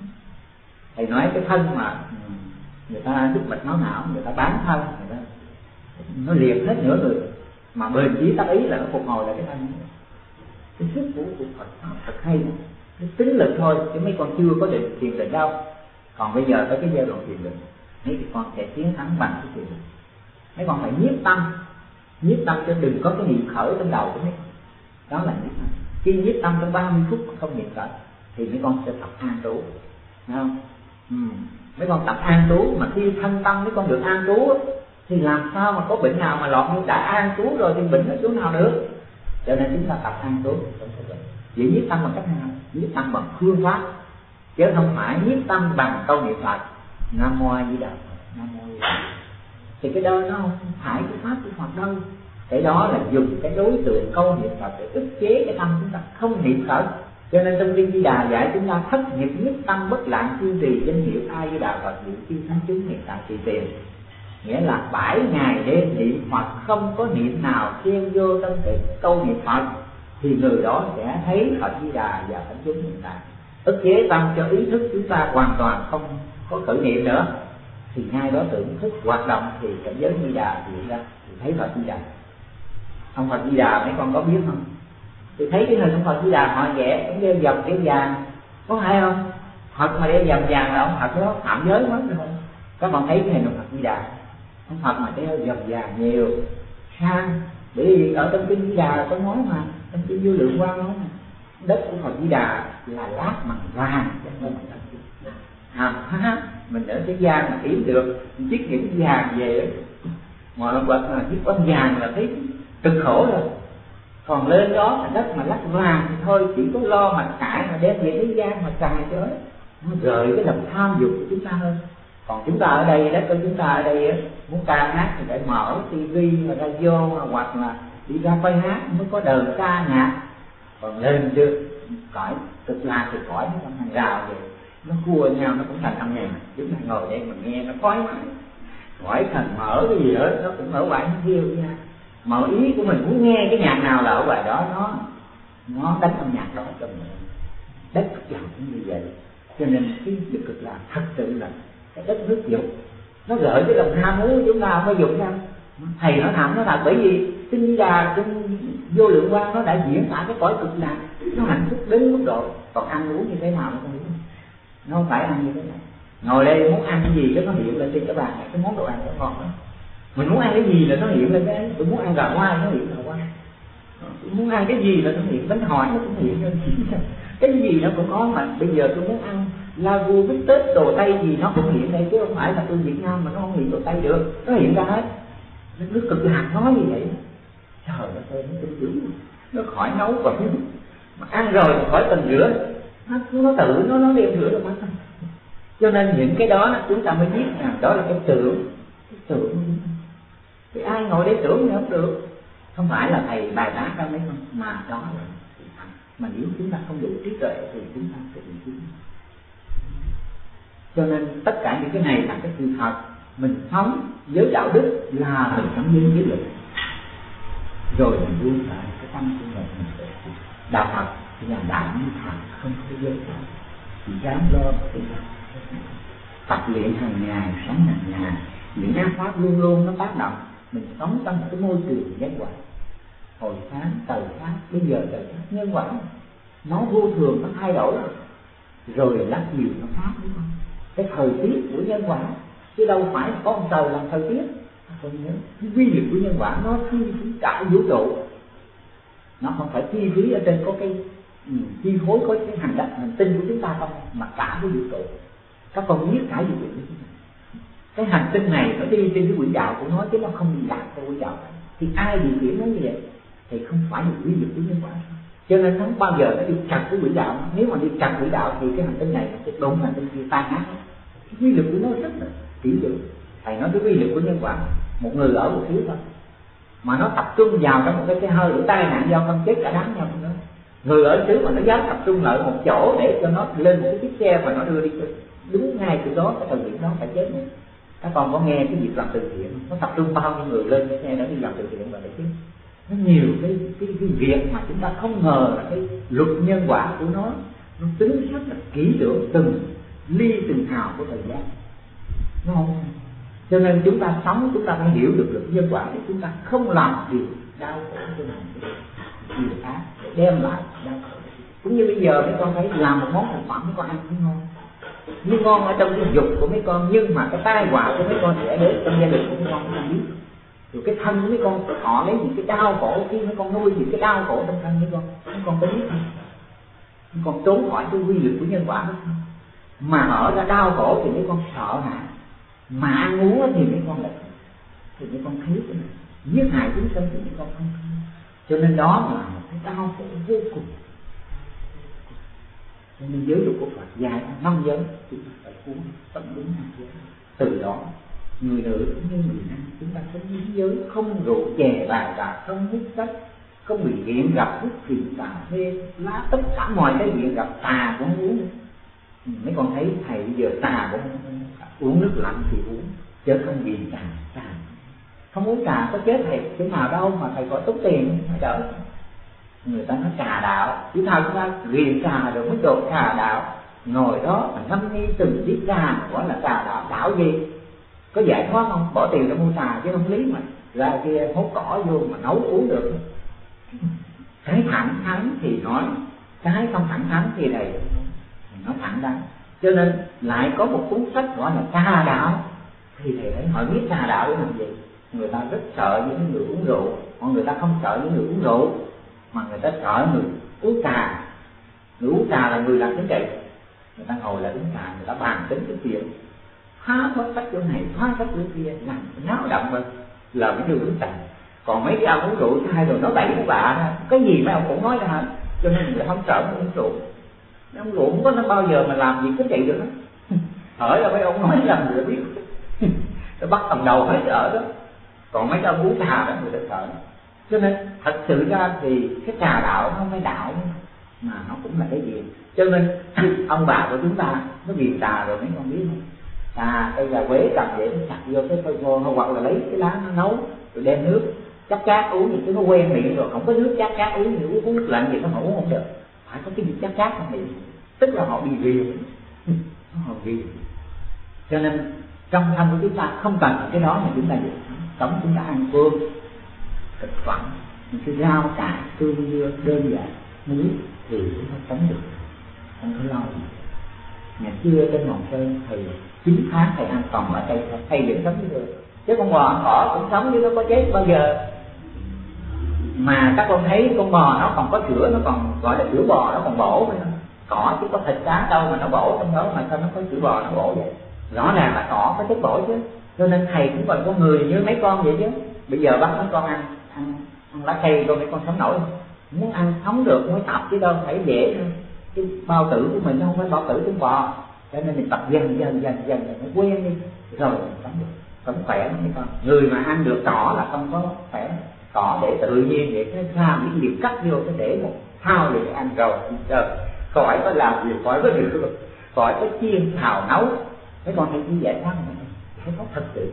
Thầy nói cái thân mà người ta đứt mạch máu não, người ta bán thân, người ta nó liệt hết nửa người, mà bền chí tác ý là nó phục hồi lại cái thân. Cái sức của của Phật nó thật hay, cái tính lực thôi, chứ mấy con chưa có định thiền định đâu. Còn bây giờ tới cái giai đoạn thiền định, mấy thì con sẽ chiến thắng bằng cái thiền định. Mấy con phải nhiếp tâm, nhiếp tâm cho đừng có cái niệm khởi trong đầu của mấy con. Đó là nhiếp tâm. Khi nhiếp tâm trong ba mươi phút không niệm khởi thì mấy con sẽ tập an trú, thấy không? Ừ. Mấy con tập an trú, mà khi thân tâm mấy con được an trú thì làm sao mà có bệnh nào mà lọt, như đã an trú rồi thì bệnh nó xuống nào nữa. Cho nên chúng ta tập an trú. Chỉ nhiếp tâm bằng cách nào? Nhiếp tâm bằng phương pháp, chứ không phải nhiếp tâm bằng câu niệm Phật Nam Mô A Di Đà Phật, Nam Mô A Di Đà Phật. Thì cái đó nó không phải cái pháp của Phật đâu. Cái đó là dùng cái đối tượng câu niệm Phật để ức chế cái tâm chúng ta không niệm khởi. Cho nên trong Kinh Di Đà dạy chúng ta thất nghiệp nhất tâm bất lạng kiên trì danh hiệu A Di Đà Phật, niệm chư thánh chúng hiện tại trì tiền. nghĩa là bảy ngày đêm niệm Phật, không có niệm nào xen vô trong cái câu niệm Phật, thì người đó sẽ thấy Phật Di Đà và thánh chúng hiện tại. Ức chế tâm cho ý thức chúng ta hoàn toàn không có khởi niệm nữa, thì ngay đó tưởng thức hoạt động thì cảnh giới Di Đà hiện ra, thì thấy Phật Di Đà. Ông Phật Di Đà mấy con có biết không? Thì thấy cái hình ông Phật Di Đà họ vẽ cũng đeo vòng đeo vàng, có hay không? Phật mà đeo vòng vàng là ông Phật đó phạm giới mất rồi. Các bạn thấy cái hình ông Phật Di Đà, ông Phật mà đeo vòng vàng nhiều sang, bởi vì ở trong kinh Di Đà có nói mà, trong kinh Vô Lượng Quang nói mà, đất của Phật Di Đà là lát bằng vàng, hàm hóa mình ở thế gian mà kiếm được chiếc những vàng về, mọi vật mà chiếc con vàng là thấy cực khổ rồi. Còn lên đó là đất mà lát vàng thì thôi, chỉ có lo mà cãi mà đem về thế gian mà xài cho nó rời cái lòng tham dục của chúng ta hơn. Còn chúng ta ở đây, đất của chúng ta ở đây muốn ca hát thì phải mở tivi và radio, hoặc là đi ra quay hát mới có đời ca nhạc. Còn lên chưa cõi cực lạc thì cõi nó trong hàng rào vậy, nó cua nhau nó cũng thành âm nhạc. Chúng ta ngồi đây mà nghe nó khoái mãi, hỏi thần mở cái gì hết nó cũng ở bài nó kêu nha. Mà ý của mình muốn nghe cái nhạc nào là ở bài đó nó nó đánh âm nhạc đó cho mình. Đất cực lạc cũng như vậy. Cho nên cái việc cực lạc thật sự là cái đất nước dục, nó gợi cái lòng ham muốn của chúng ta không có dục ra. Thầy nói thẳng nó thật, bởi vì Kinh Di Đà trong Vô Lượng Quang nó đã diễn tả cái cõi cực lạc, nó hạnh phúc đến mức độ. Còn ăn uống như thế nào nó không biết, nó không phải ăn như thế này. Ngồi đây muốn ăn cái gì cái nó hiện lên trên cái bàn này, cái món đồ ăn nó ngon đó. Mình muốn ăn cái gì là nó hiện lên cái, tôi muốn ăn gà hoa nó hiện gà hoa, tôi muốn ăn cái gì là nó hiện bánh hỏi nó cũng hiện lên. Cái gì nó cũng có, mà bây giờ tôi muốn ăn lagu bít tết đồ Tây gì nó cũng hiện đây, chứ không phải là tôi Việt Nam mà nó không hiện đồ Tây được, nó hiện ra hết. Nó nước cực lạc nói như vậy. Trời ơi, nó tinh dữ, nó khỏi nấu và mà ăn rồi mà khỏi cần rửa, nó, nó tự nó nó đem rửa được mắt. Cho nên những cái đó chúng ta mới biết rằng đó là cái tưởng, cái tưởng. Thì ai ngồi đây tưởng thì không được, không phải là thầy bài bác đâu mấy không, mà đó là mà nếu chúng ta không đủ trí tuệ thì chúng ta sẽ bị chứng. Cho nên tất cả những cái này là cái sự thật. Mình sống với đạo đức là mình sống với giới luật, rồi mình buông lại cái tâm của mình. Đạo Phật thì là đạo như thật, không có giới luật, chỉ dám lo cái tập luyện hàng ngày, sống hàng ngày, những ác pháp luôn luôn nó tác động. Mình sống trong một cái môi trường nhân quả, hồi sáng trời pháp, bây giờ trời pháp nhân quả, nó vô thường nó thay đổi rồi lát nhiều nó pháp, đúng không? Cái thời tiết của nhân quả, chứ đâu phải có ông trời làm thời tiết. Còn nhớ cái quy luật của nhân quả nó chi phí cả vũ trụ, nó không phải chi phí ở trên có cái ừ, chi phối có cái hành đất hành tinh của chúng ta không, mà cả cái vũ trụ. Các con biết cả vũ trụ, cái hành tinh này nó đi trên cái quỹ đạo của nó chứ nó không đi lạc theo quỹ đạo. Thì ai điều khiển nó như vậy thì không phải là quy luật của nhân quả. Cho nên không bao giờ nó đi chặt cái quỹ đạo. Nếu mà đi chặt quỹ đạo thì cái hành tinh này sẽ đụng hành tinh kia tan nát. Cái quy luật của nó rất là kỹ lưỡng. Thầy nói cái quy luật của nhân quả, một người ở một phía thôi mà nó tập trung vào trong một cái xe hơi để tai nạn giao thông chết cả đám nhau nữa. Người ở xứ mà nó dám tập trung lại một chỗ để cho nó lên một cái chiếc xe mà nó đưa đi đúng ngay từ đó, cái thời điểm đó phải chết nữa. Các con có nghe cái việc làm từ thiện, nó tập trung bao nhiêu người lên cái xe đó đi làm từ thiện và để chứ. Nó nhiều cái, cái cái việc mà chúng ta không ngờ là cái luật nhân quả của nó nó tính rất là kỹ lưỡng, từng ly từng hào của thời gian. Nó không. Cho nên chúng ta sống chúng ta phải hiểu được luật nhân quả để chúng ta không làm điều đau khổ cho mình, điều ác để đem lại đau khổ. Cũng như bây giờ mấy con thấy làm một món thực phẩm mấy con ăn cũng ngon, nhưng ngon ở trong cái dục của mấy con, nhưng mà cái tai họa của mấy con sẽ đến trong gia đình của mấy con không biết. Rồi cái thân của mấy con họ lấy những cái đau khổ, khi mấy con nuôi những cái đau khổ trong thân mấy con, mấy con có biết không? Mấy con trốn khỏi cái quy luật của nhân quả đó không? Mà ở ra đau khổ thì mấy con sợ hãi, mà ăn uống thì mấy con lại thì mấy con thấy cái này giết hại chúng sinh thì mấy con không thấy. Cho nên đó là một cái đau khổ vô cùng. Cho nên giới luật của Phật dạy năm giới chúng ta phải cuốn tận đúng năm giới. Từ đó người nữ cũng như người nam chúng ta sống với giới, không rượu chè bàn bạc, không hút sách, không bị nghiện gặp hút phiện tà mê lá, tất cả mọi cái nghiện gặp tà cũng không uống. Mấy con thấy thầy bây giờ tà cũng uống nước lạnh thì uống, chứ không vì trà. Trà không uống trà có chết thầy chỗ nào đâu mà thầy gọi tốn tiền phải đỡ. Người ta nói trà đạo, chứ sao chúng ta ghiền trà rồi mới đột trà đạo, ngồi đó mà ngâm nghĩ từng chiếc trà gọi là trà đạo. Đạo gì? Có giải thoát không? Bỏ tiền để mua trà chứ không lý mà ra kia hút cỏ vô mà nấu uống được. Cái thẳng thắn thì nói, cái không thẳng thắn thì này nó thẳng đắn. Cho nên lại có một cuốn sách gọi là trà đạo, thì thầy thấy họ biết trà đạo để làm gì. Người ta rất sợ những người uống rượu, mọi người ta không sợ những người uống rượu, mà người ta sợ người uống trà. Người uống trà là người làm chính trị, người ta ngồi lại uống trà, người ta bàn tính cái chuyện phá thoát sách chỗ này, phá sách chỗ kia, làm náo động hơn là mấy người uống trà. Còn mấy cái ông uống rượu sai rồi nó bậy của bà đó, cái gì mấy ông cũng nói ra hết. Cho nên người không sợ uống rượu. Mấy ông rượu không có nó bao giờ mà làm gì chính trị được đó. Hỏi là mấy ông nói làm người biết. Nó bắt tầm đầu hết ở đó. Còn mấy cái ông uống trà đó người ta sợ. Cho nên thật sự ra thì cái trà đạo nó không phải đạo mà nó cũng là cái gì. Cho nên ông bà của chúng ta nó ghiền trà rồi mấy con biết không? Trà đây là quế cầm vậy nó chặt vô cái phơi khô, hoặc là lấy cái lá nó nấu rồi đem nước chát chát uống thì nó quen miệng rồi, không có nước chát chát uống thì uống nước lạnh gì nó uống không được, phải có cái gì chát chát trong miệng, tức là họ bị ghiền. Họ ghiền. Cho nên trong thân của chúng ta không cần cái đó mà chúng ta dùng sống, chúng ta ăn cơm thực phẩm, những cái rau cải tương dưa đơn giản muối thì chúng ta sống được, không có lo gì. Ngày xưa trên Mòn Sơn thì chín tháng thầy ăn còn ở đây thầy vẫn sống như được, chứ con bò cỏ cũng sống chứ nó có chết bao giờ. Mà các con thấy con bò nó còn có sữa, nó còn gọi là sữa bò, nó còn bổ nữa. Cỏ chứ có thịt cá đâu mà nó bổ trong đó, mà sao nó có sữa bò nó bổ vậy? Rõ ràng là cỏ có chất bổ chứ. Cho nên thầy cũng còn có người như mấy con vậy chứ. Bây giờ bắt mấy con ăn ăn, ăn lá cây rồi mấy con sống nổi không? Muốn ăn sống được mới tập chứ đâu phải dễ đâu. Cái bao tử của mình nó không phải bao tử trong bò, cho nên mình tập dần dần dần dần rồi nó quen đi rồi mình sống được, sống khỏe mấy con. Người mà ăn được cỏ là không có khỏe. Cỏ để tự nhiên vậy, cái ra những liều cắt vô cái để một thao để ăn rồi trời, khỏi có làm gì, khỏi có được, khỏi có chiên xào nấu. Mấy con thấy như vậy đó, thấy có thật sự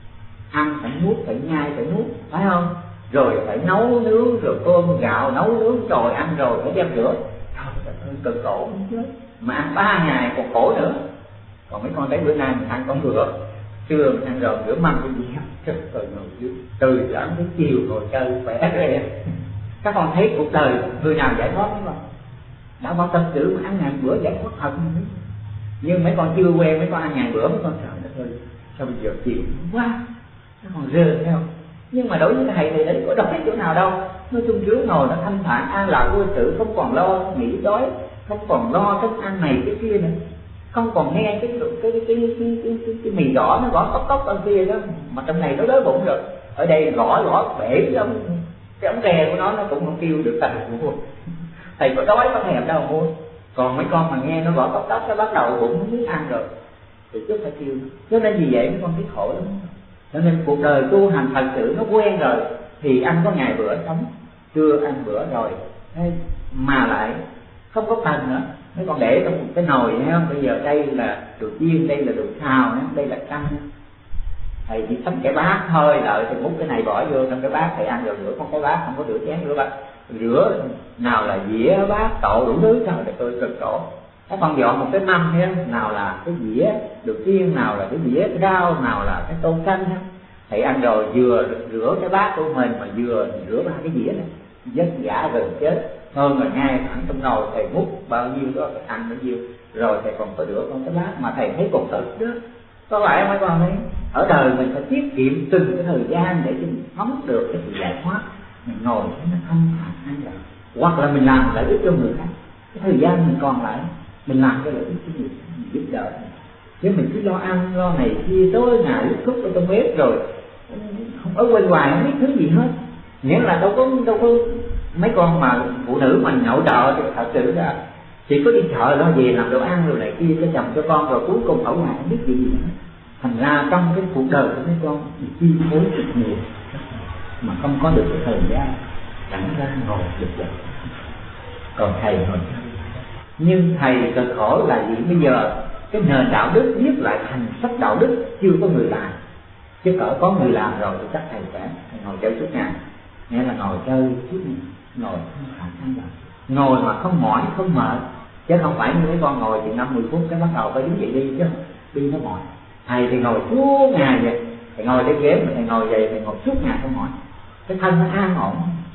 ăn phải nuốt, phải nhai, phải nuốt, phải không? Rồi phải nấu nướng, rồi cơm gạo nấu nướng, rồi ăn rồi phải đem rửa. Trời ơi, cực khổ không chứ. Mà ăn ba ngày còn khổ nữa. Còn mấy con thấy bữa nay mình ăn con rửa, trưa mình ăn rồi rửa mâm cái gì hết. Trời ơi, ngồi dưới từ sáng đến chiều ngồi chơi khỏe ghê. Các con thấy cuộc đời người nào giải thoát không? Đã bao thật sự mà ăn ngày bữa giải thoát thật. Nhưng mấy con chưa quen, mấy con ăn ngày bữa, mấy con sợ nó thôi. Sao bây giờ chịu quá, nó còn rơ thấy không? Nhưng mà đối với thầy thì đấy có đói chỗ nào đâu. Nó chung chứa ngồi nó thanh thản an lạc vô sự, không còn lo nghĩ đói, không còn lo cái ăn này cái kia nữa, không còn nghe cái cái cái cái cái, cái, cái, cái mì gõ nó gõ cốc cốc ở kia đó, mà trong này nó đói bụng rồi. Ở đây gõ gõ bể cái ống cái ống tre của nó nó cũng không kêu được thành của thầy có đói có thèm đâu mua. Còn mấy con mà nghe nó gõ cốc cốc nó bắt đầu bụng nó muốn ăn rồi thì chút phải kêu. Cho nên vì vậy mấy con thấy khổ lắm. Cho nên cuộc đời tu hành thật sự nó quen rồi thì ăn có ngày bữa sống, trưa ăn bữa rồi mà lại không có cần nữa. Mấy con để trong một cái nồi thấy không? Bây giờ đây là đồ chiên, đây là đồ xào, đây là canh. Thầy chỉ xách cái bát thôi, đợi thì múc cái này bỏ vô trong cái bát thầy ăn rồi rửa con cái bát, không có rửa chén rửa bát. Rửa nào là dĩa bát cậu đủ thứ, trời đất ơi cực khổ. Các con dọn một cái mâm nhé, nào là cái dĩa đồ chiên, nào là cái dĩa cái rau, nào là cái tô canh. Thầy ăn rồi vừa rửa cái bát của mình mà vừa rửa ba cái dĩa này, vất vả gần chết. Hơn là ngay thẳng trong nồi thầy múc bao nhiêu đó thầy ăn bao nhiêu, rồi thầy còn phải rửa con cái bát mà thầy thấy còn cực đó. Có phải mấy con thấy ở đời mình phải tiết kiệm từng cái thời gian để cho mình sống được cái sự giải thoát. Mình ngồi thấy nó thanh thản an lạc, hoặc là mình làm lợi ích cho người khác. Cái thời gian mình còn lại mình làm cái lợi ích cho người khác, mình giúp đỡ. Chứ mình cứ lo ăn lo này kia tối ngày lúc thúc ở trong bếp rồi không ở quay hoài không biết thứ gì hết. Nghĩa là đâu có đâu có mấy con mà phụ nữ mình nội trợ thì thật sự là chỉ có đi chợ lo về làm đồ ăn rồi này kia cho chồng cho con, rồi cuối cùng ở ngoài không biết gì nữa. Thành ra trong cái cuộc đời của mấy con bị chi phối cực nhiều mà không có được cái thời gian chẳng ra ngồi được rồi. Còn thầy rồi, nhưng thầy cực khổ là gì? Bây giờ cái nền đạo đức viết lại thành sách đạo đức chưa có người làm, chứ cỡ có người làm rồi thì chắc thầy sẽ ngồi chơi suốt ngày, nghĩa là ngồi chơi suốt ngày, ngồi không phải ăn rồi, ngồi mà không mỏi không mệt, chứ không phải như mấy con ngồi chừng năm mười phút cái bắt đầu phải đứng dậy đi, chứ đi nó mỏi. Thầy thì ngồi suốt ngày vậy, thầy ngồi cái ghế mà thầy ngồi vậy, thầy ngồi suốt ngày không mỏi, cái thân nó an ổn.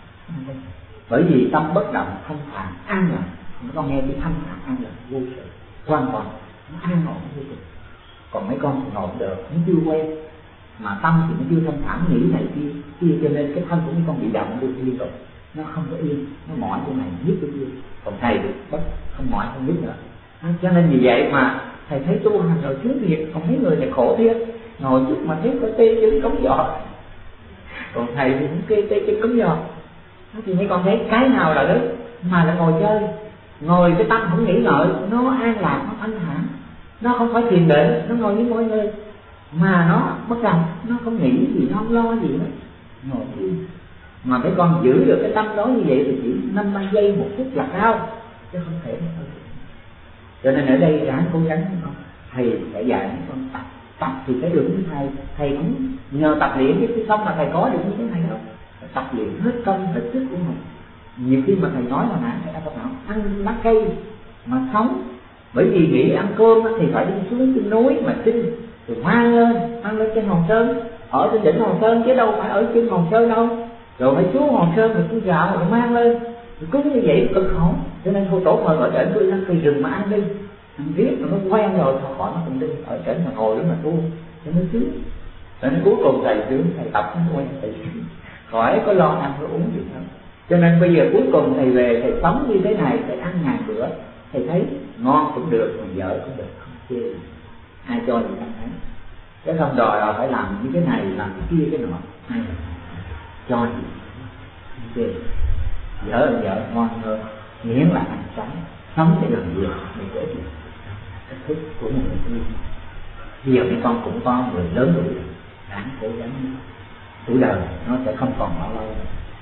Bởi vì tâm bất động, thanh thản an lành. Con nghe cái thanh thản an lành vô sự, hoàn toàn nó an ổn vô cùng. Còn mấy con thì ngồi được, nó chưa quen, mà tâm thì nó chưa thanh thản, nghĩ này kia kia, cho nên cái thân của mấy con bị động được liên tục, nó không có yên, nó mỏi cái này nhức cái kia. Còn thầy thì bất không mỏi không nhức nữa. Cho nên vì vậy mà thầy thấy tu hành rồi trước việc, còn mấy người này khổ thiệt, ngồi chút mà thấy có tê chân cống giò, còn thầy thì cũng kê tê chân cống giò. Thì mấy con thấy cái nào là đấy mà lại ngồi chơi, ngồi cái tâm không nghĩ ngợi, nó an lạc, nó thanh thản, nó không phải thiền định, nó ngồi như mọi người mà nó bất động, nó không nghĩ gì, nó không lo gì hết, ngồi yên. Mà mấy con giữ được cái tâm đó như vậy thì chỉ năm ba giây một phút là cao, chứ không thể nữa. Cho nên ở đây ráng cố gắng mấy con, thầy sẽ dạy mấy con tập, tập thì sẽ được như thầy, thầy cũng nhờ tập luyện chứ không mà thầy có được như thế này đâu. Tập luyện hết công hết sức của mình. Nhiều khi mà thầy nói là nãy thầy đã bảo ăn lá cây mà sống, bởi vì nghĩ ăn cơm thì phải đi xuống trên núi mà xin rồi mang lên, mang lên trên Hòn Sơn, ở trên đỉnh Hòn Sơn chứ đâu phải ở trên Hòn Sơn đâu, rồi phải xuống Hòn Sơn rồi xuống gạo rồi mang lên, rồi cứ như vậy cực khổ. Cho nên cô tổ mời ở trển tôi ăn cây rừng mà ăn đi, ăn riết rồi nó quen rồi thôi khỏi nó cũng đi ở trển mà ngồi đó mà tu cho nó sướng. Cho nên cuối cùng thầy sướng, thầy tập nó quen thầy sướng, khỏi có lo ăn có uống gì hết. Cho nên bây giờ cuối cùng thầy về thầy sống như thế này, thầy ăn ngàn bữa, thầy thấy ngon cũng được, mà dở cũng được, không chê, ai cho gì không thấy. Chứ không đòi là phải làm như cái này, làm cái kia cái nọ, ai cho gì không chê, dở là dở, ngon hơn, miễn là ăn sống, sống để làm việc, để có ích. Cách thức của một người tu. Bây giờ mấy con cũng có người lớn tuổi, đáng cố gắng. Tuổi đời nó sẽ không còn bao lâu,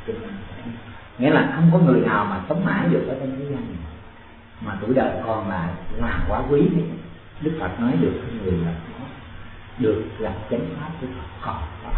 nghĩa là không có người nào mà sống mãi được ở trên thế gian này, mà tuổi đời còn lại là quá quý. Đức Phật nói được người là có, được gặp chánh pháp của Phật còn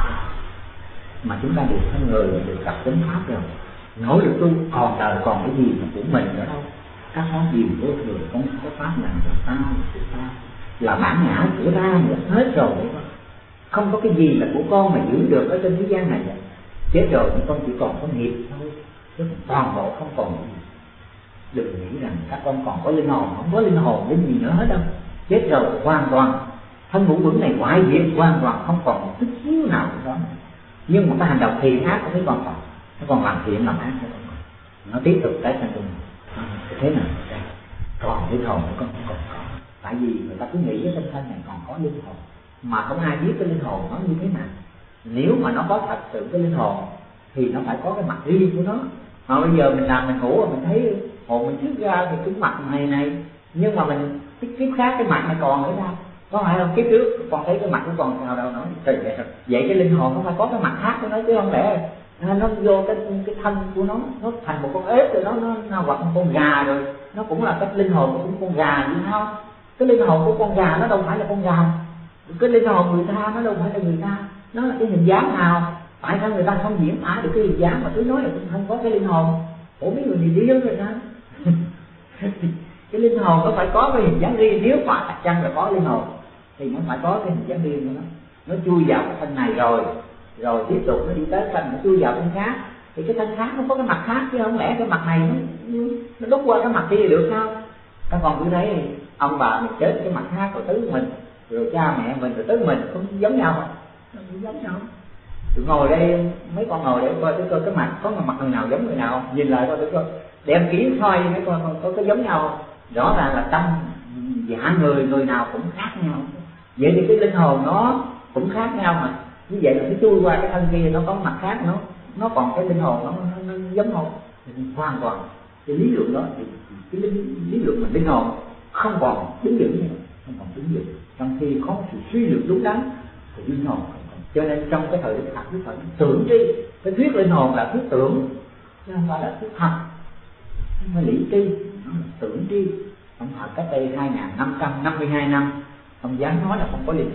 mà chúng ta được thân người được gặp chánh pháp rồi, nói được tu còn đời còn cái gì mà của mình nữa đâu. Các món gì của người không có pháp là của ta, của ta là bản ngã của ta là hết rồi. Không có cái gì là của con mà giữ được ở trên thế gian này vậy. Chết rồi thì con chỉ còn có nghiệp thôi, chứ toàn bộ không còn gì. Đừng nghĩ rằng các con còn có linh hồn, không có linh hồn đến gì nữa hết đâu. Chết rồi hoàn toàn thân ngũ quẩn này ngoại diệt, hoàn toàn không còn một chút xíu nào của đó. Nhưng mà cái hành động thiện ác của mấy con còn, nó còn làm thiện làm ác của con, nó tiếp tục tái sanh luôn. Thế nào còn linh hồn của con còn có, tại vì người ta cứ nghĩ cái thân thân này còn có linh hồn, mà không ai biết cái linh hồn nó như thế nào. Nếu mà nó có thật sự cái linh hồn thì nó phải có cái mặt riêng của nó. Mà bây giờ mình làm mình ngủ rồi mình thấy hồn mình trước ra thì cái mặt này này, nhưng mà mình cái kiếp khác cái mặt này còn nữa ra, có phải không? Kiếp trước con thấy cái mặt nó còn sao đâu, nói trời vậy thật. Vậy cái linh hồn nó phải có cái mặt khác của nó chứ không lẽ nó vô cái cái thân của nó, nó thành một con ếch rồi nó nó nó hoặc một con gà rồi nó cũng là cái linh hồn của con gà vậy không? Cái linh hồn của con gà nó đâu phải là con gà, cái linh hồn người ta nó đâu phải là người ta, nó là cái hình dáng nào? Tại sao người ta không diễn tả được cái hình dáng mà cứ nói là không có cái linh hồn? Ủa mấy người gì điên rồi sao? Cái linh hồn nó phải có cái hình dáng riêng, nếu mà chắc chắn là có linh hồn thì nó phải có cái hình dáng riêng của nó. Nó chui vào cái thân này rồi, rồi tiếp tục nó đi tới thân, nó chui vào thân khác, thì cái thân khác nó có cái mặt khác, chứ không lẽ cái mặt này nó nó đúc qua cái mặt kia được sao? Các con cứ thấy ông bà mình chết cái mặt khác rồi tới mình, rồi cha mẹ mình rồi tới mình không giống nhau không? Không giống nhau. Tụi ngồi đây, mấy con ngồi để coi cái coi cái mặt có mặt người nào giống người nào, nhìn lại coi coi đem kỹ soi mấy con có, có cái giống nhau không? Rõ ràng là tâm dạ người người nào cũng khác nhau. Vậy thì cái linh hồn nó cũng khác nhau mà. Như vậy là cái chui qua cái thân kia nó có mặt khác, nó nó còn cái linh hồn nó, nó, nó giống không? Hoàn toàn cái lý luận đó thì cái lý, lý luận mà linh hồn không còn đứng vững nữa, không còn đứng vững. Trong khi có sự suy luận đúng đắn thì linh hồn không còn. Cho nên trong cái thời Đức Phật, Đức Phật tưởng tri, cái thuyết linh hồn là thuyết tưởng chứ không phải là thuyết thật, không phải lý tri, nó là tưởng tri. Ông Phật cách đây hai nghìn năm trăm năm mươi hai năm ông dám nói là không có linh hồn,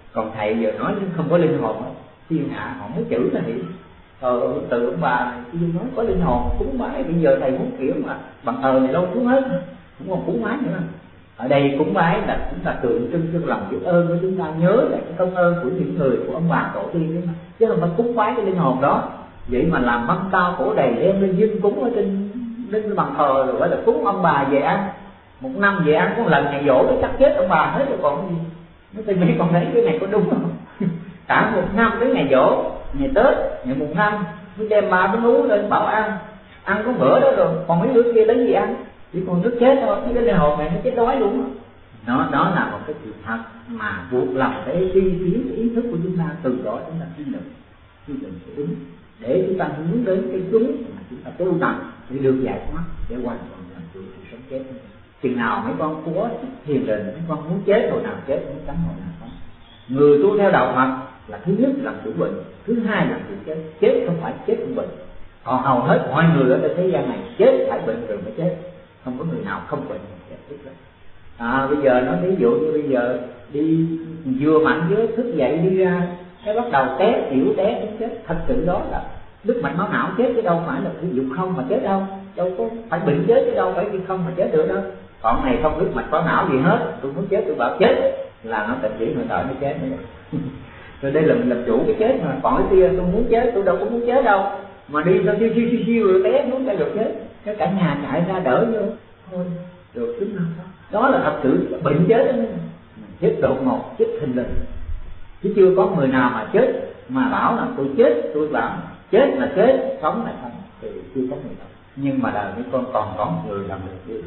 Còn thầy giờ nói không có linh hồn á, thiên hạ họ mới chữ nó hiểu. Ờ, từ ông bà này tôi nói có linh hồn cúng bái, bây giờ thầy muốn kiểu mà bằng thờ này đâu xuống hết, cũng còn cúng bái nữa. Ở đây cúng bái là chúng ta tượng trưng cho lòng biết ơn của chúng ta, nhớ lại cái công ơn của những người của ông bà tổ tiên đó, chứ không phải cúng bái cái linh hồn đó. Vậy mà làm mâm cao cổ đầy đem lên dâng cúng ở trên lên bàn thờ rồi phải là cúng ông bà về ăn. Một năm về ăn có lần ngày dỗ nó chắc chết ông bà hết rồi còn gì. Nó thì mấy con thấy cái này có đúng không? Cả một năm đến ngày dỗ, ngày Tết, ngày mùng năm mới đem ba cái nú lên bảo ăn, ăn có bữa đó rồi, còn mấy đứa kia lấy gì ăn? Chỉ còn nước chết thôi, cái linh hồn này nó chết đói luôn. Đó, đó là một cái sự thật mà buộc lòng để suy tiến cái ý thức của chúng ta, từ đó chúng ta suy luận, suy luận cái đúng, để chúng ta hướng đến cái đúng mà chúng ta tu tập để được giải thoát, để hoàn toàn làm chủ sự sống chết. Chừng nào mấy con có thiền định, mấy con muốn chết hồi nào chết, muốn tránh hồi nào không. Người tu theo đạo Phật là thứ nhất làm chủ bệnh, thứ hai là chủ chết. Chết không phải chết không bệnh. Còn hầu hết mọi người ở trên thế gian này chết phải bệnh rồi mới chết, không có người nào không bệnh mà chết hết. À, bây giờ nói ví dụ như bây giờ đi vừa mạnh với thức dậy đi ra cái bắt đầu té tiểu té đến chết, thật sự đó là đứt mạch máu não chết chứ đâu phải là ví dụ không mà chết đâu, đâu có phải bệnh chết chứ đâu phải vì không mà chết được đâu. Còn này không đứt mạch máu não gì hết, tôi muốn chết tôi bảo chết là nó tình chỉ người đợi nó chết nữa. Rồi đây là mình làm chủ cái chết mà, còn cái kia tôi muốn chết tôi đâu có muốn chết đâu, mà đi nó siêu siêu siêu siêu rồi té muốn ra được chết, cái cả nhà chạy ra đỡ vô thôi được chứ nào. Đó là thật sự bệnh chết đó, chết đột ngột, chết thình lình, chứ chưa có người nào mà chết mà bảo là tôi chết, tôi bảo chết là chết, sống là sống, thì chưa có người nào. Nhưng mà đời mấy con còn có người làm được chứ.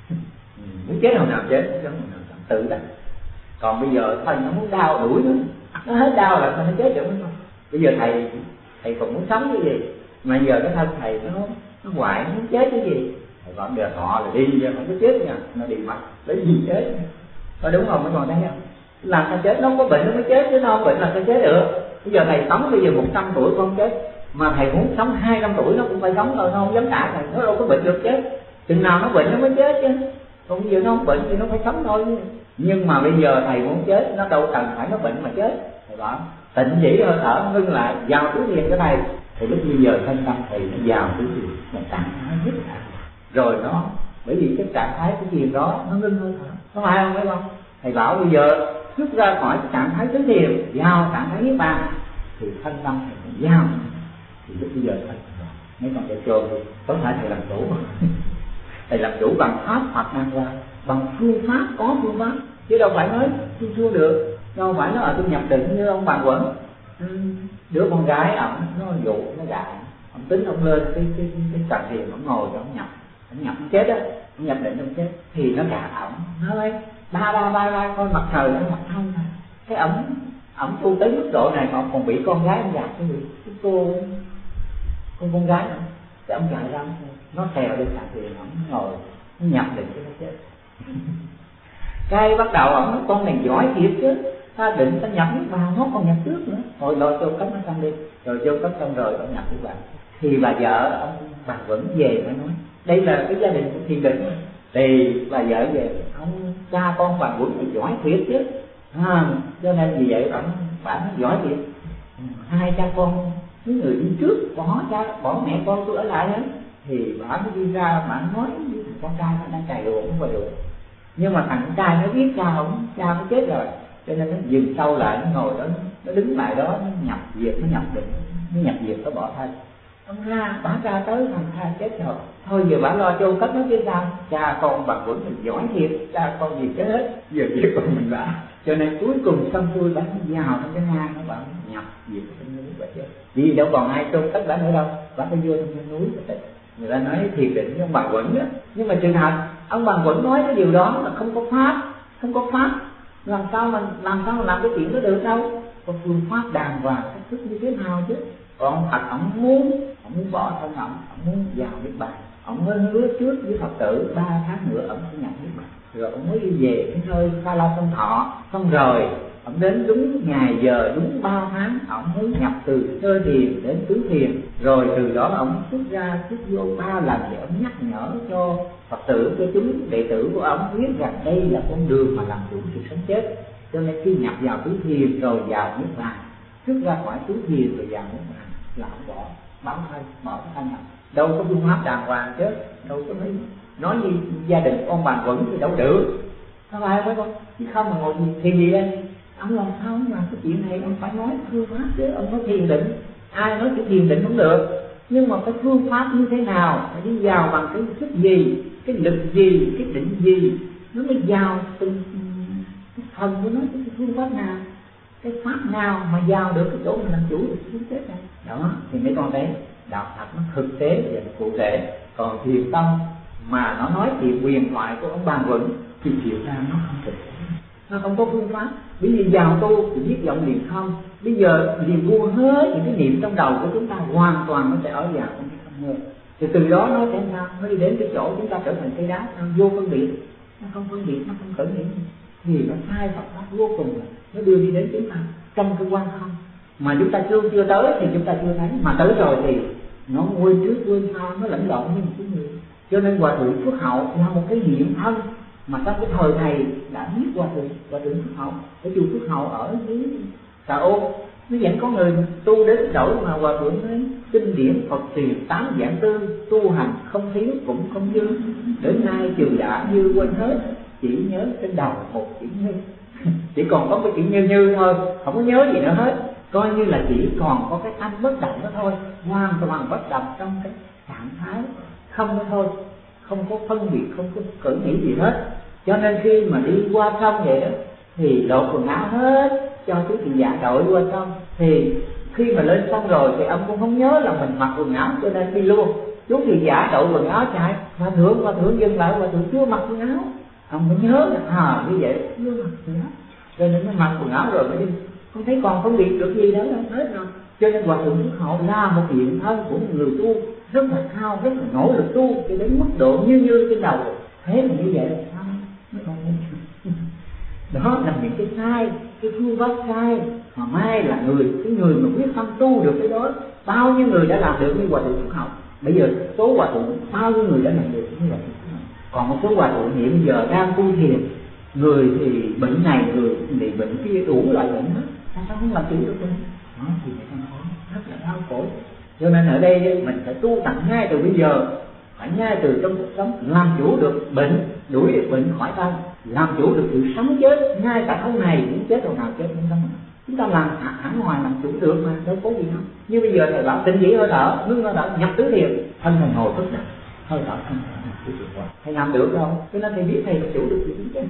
Muốn chết hồi nào chết, sống hồi nào sống, tự đặt. Còn bây giờ thầy nó muốn đau đuổi nữa, nó hết đau là nó chết được không? Bây giờ thầy thầy còn muốn sống cái gì, mà giờ cái thân thầy nó nó hoại, nó muốn chết cái gì? Thầy gọi đời họ là đi ra không có chết nha, nó đi mặt lấy gì chết? Có đúng không mấy con thấy không? Làm sao chết, nó có bệnh nó mới chết chứ nó không bệnh là sao chết được? Bây giờ thầy sống bây giờ một trăm tuổi không chết, mà thầy muốn sống hai trăm tuổi nó cũng phải sống thôi, nó không dám trả thầy, nó đâu có bệnh được chết. Chừng nào nó bệnh nó mới chết chứ, còn bây giờ nó không bệnh thì nó phải sống thôi. Nhưng mà bây giờ thầy muốn chết, nó đâu cần phải nó bệnh mà chết. Thầy bảo tịnh chỉ hơi thở ngưng lại, vào tứ thiền cái thầy, thì lúc bây giờ thân tâm thầy nó vào tứ thiền, nó tặng nó hết lại. Rồi nó, bởi vì cái trạng thái của thiền đó nó ngưng hơi thở, có phải không mấy con? Thầy bảo bây giờ xuất ra khỏi cái trạng thái tứ thiền, vào trạng thái niết bàn, thì thân tâm thầy nó vào, thì lúc bây giờ thầy mấy con chạy trồn đi, có thể thầy làm chủ. Thầy làm chủ bằng pháp Phật năng ra, bằng phương pháp có phương pháp, chứ đâu phải nói tôi chưa được, đâu phải nói là tôi nhập định như ông bà Quẩn. Ừ, đứa con gái ổng nó dụ nó gại, ông tính ông lên cái cái cái trần thiền, ông ngồi cho ông nhập, ông nhập ông chết á, ông nhập định ông chết, thì nó gạt ổng, nó ơi ba ba ba ba coi mặt trời nó mặt không thôi. Cái ổng ổng tu tới mức độ này mà còn bị con gái ông gạt cái gì, cái cô con con gái nữa. Cái ông chạy ra nó theo lên trần thiền, ổng ngồi nó nhập định cho nó chết. Cái bắt đầu ổng nói con này giỏi thiệt chứ, ta định ta nhập niết bàn nó còn nhập trước nữa, hồi lo cho cấp nó xong đi, rồi vô cấp xong rồi ông nhập niết bàn. Thì bà vợ ông bà vẫn về mới nói đây là cái gia đình của thiền định, thì bà vợ về ông cha con bà vẫn thì giỏi thiệt chứ, à, cho nên vì vậy ông bà nó giỏi thiệt. Hai cha con những người đi trước bỏ cha bỏ mẹ con tôi ở lại hết, thì bà mới đi ra bà nói với con trai nó đang cài đồ không vào đồ, nhưng mà thằng trai nó biết cha không, cha nó chết rồi, cho nên nó dừng sâu lại, nó ngồi đó, nó đứng lại đó, nó nhập diệt, nó nhập định, nó nhập diệt, nó bỏ thân. Ông ra, bả ra tới thằng trai chết rồi, thôi giờ bả lo chôn cất nó chứ sao, cha con bà vẫn mình giỏi thiệt, cha con gì chết hết, giờ việc con mình bả. Cho nên cuối cùng xong xuôi bả vào trong cái hang nó bảo nhập diệt trong núi bả chết, vì đâu còn ai chôn cất bả nữa đâu, bả phải vô trong cái núi bả. Người ta nói thiền định với ông bà Quẩn đó, nhưng mà trường hợp ông bà Quẩn nói cái điều đó là không có pháp, không có pháp, làm sao mình làm sao mà làm cái chuyện đó được đâu, có phương pháp đàng hoàng cách thức như thế nào chứ. Còn thật ông muốn, ông muốn bỏ thân ông, ông muốn vào niết bàn, ông mới hứa trước với Phật tử ba tháng nữa ông sẽ nhập niết bàn, rồi ông mới đi về cái nơi Ca La Sông Thọ, xong rồi ông đến đúng ngày giờ đúng ba tháng ông mới nhập từ sơ thiền đến tứ thiền, rồi từ đó ông xuất ra xuất vô ba lần để ông nhắc nhở cho Phật tử, cho chúng đệ tử của ông biết rằng đây là con đường mà làm chủ sự sống chết. Cho nên khi nhập vào túi thiền rồi vào nước bàn, trước ra khỏi túi thiền rồi vào nước bàn là không bỏ, bảo thân, bỏ cái thân này. Đâu có phương pháp đàng hoàng chứ, đâu có nói nói như gia đình con bàn vẫn thì đâu được, sao phải phải không? Chứ không mà ngồi thiền gì đây? Ông làm sao mà cái chuyện này ông phải nói phương pháp chứ, ông nói thiền định, ai nói chữ thiền định không được, nhưng mà cái phương pháp như thế nào, phải đi vào bằng cái sức gì, cái lực gì, cái định gì, nó mới vào từng cái phần của nó, cái phương pháp nào, cái pháp nào mà vào được cái chỗ mình làm chủ được cái thế này. Đó thì mấy con thấy đạo Phật nó thực tế và cụ thể. Còn thiền tâm mà nó nói thì quyền thoại của ông Bàn Vững thì chịu ra nó không thực tế, nó không có phương pháp. Bởi vì vào tu thì biết vọng niệm không, bây giờ niệm buông hết những cái niệm trong đầu của chúng ta hoàn toàn nó sẽ ở vào trong cái không ngờ, thì từ đó nó sẽ sao, nó đi đến cái chỗ chúng ta trở thành cây đá, nó vô phân biệt, nó không phân biệt, nó không khởi nghĩa, thì nó sai Phật pháp vô cùng, là nó đưa đi đến chúng ta trong cái quan không mà chúng ta chưa chưa tới thì chúng ta chưa thấy, mà tới rồi thì nó quên trước quên sau, nó lẫn lộn như một cái người. Cho nên Hòa Thượng Phước Hậu là một cái hiện thân mà trong cái thời thầy đã biết Hòa Thượng Hòa Thượng Phước Hậu, cái chùa Phước Hậu ở dưới Tà Ôn, nó vẫn có người tu đến đổi mà Hòa Thượng nói kinh điển Phật truyền tám giảng tư, tu hành không thiếu cũng không dư, đến nay trừ đã như quên hết, chỉ nhớ trên đầu một chữ như, chỉ còn có cái chữ như như thôi, không có nhớ gì nữa hết, coi như là chỉ còn có cái tâm bất động đó thôi, hoàn toàn bất động trong cái trạng thái không đó thôi, không có phân biệt, không có cử nghĩ gì hết. Cho nên khi mà đi qua sông vậy đó thì lột quần áo hết cho chú thị giả đội qua sông, thì khi mà lên sông rồi thì ông cũng không nhớ là mình mặc quần áo cho nên đi luôn. Chú thị giả đội quần áo chạy, Hòa Thượng Hòa Thượng dừng lại, Hòa Thượng chưa mặc quần áo, ông mới nhớ là à như vậy chưa mặc quần áo, cho nên nó mặc quần áo rồi mới đi, không thấy còn phân biệt được gì đó hết rồi. Cho nên Hòa Thượng Phước Hậu là một hiện thân của một người tu rất là cao, rất là nỗ lực tu cho đến mức độ như như trên đầu. Thế mà như vậy là sao? Nó còn đó là những cái sai, cái phương pháp sai mà mai là người cái người mà quyết tâm tu được cái đó, bao nhiêu người đã làm được như Hòa Thượng Phước Hậu. Bây giờ số Hòa Thượng bao nhiêu người đã làm được như Hòa Thượng Phước Hậu. Còn một số Hòa Thượng hiện giờ đang tu thiền, người thì bệnh này, người thì bệnh kia, đủ loại bệnh hết, sao không làm chủ được đâu? Đó thì phải không có, rất là đau khổ. Cho nên ở đây mình phải tu tập ngay từ bây giờ, phải ngay từ trong cuộc sống, làm chủ được bệnh, đuổi được bệnh khỏi thân, làm chủ được sự sống chết ngay cả hôm này, những chết hồi nào chết cũng không. Chúng ta làm hẳn ngoài làm chủ được mà, đâu có gì đâu. Như bây giờ thầy bảo tịnh chỉ hơi thở, ngưng hơi thở, nhập tứ thiền, thân thầy ngồi thức đẳng, hơi thở thân thầy thầy làm được đâu, cho nên thầy biết thầy làm chủ được gì chứ.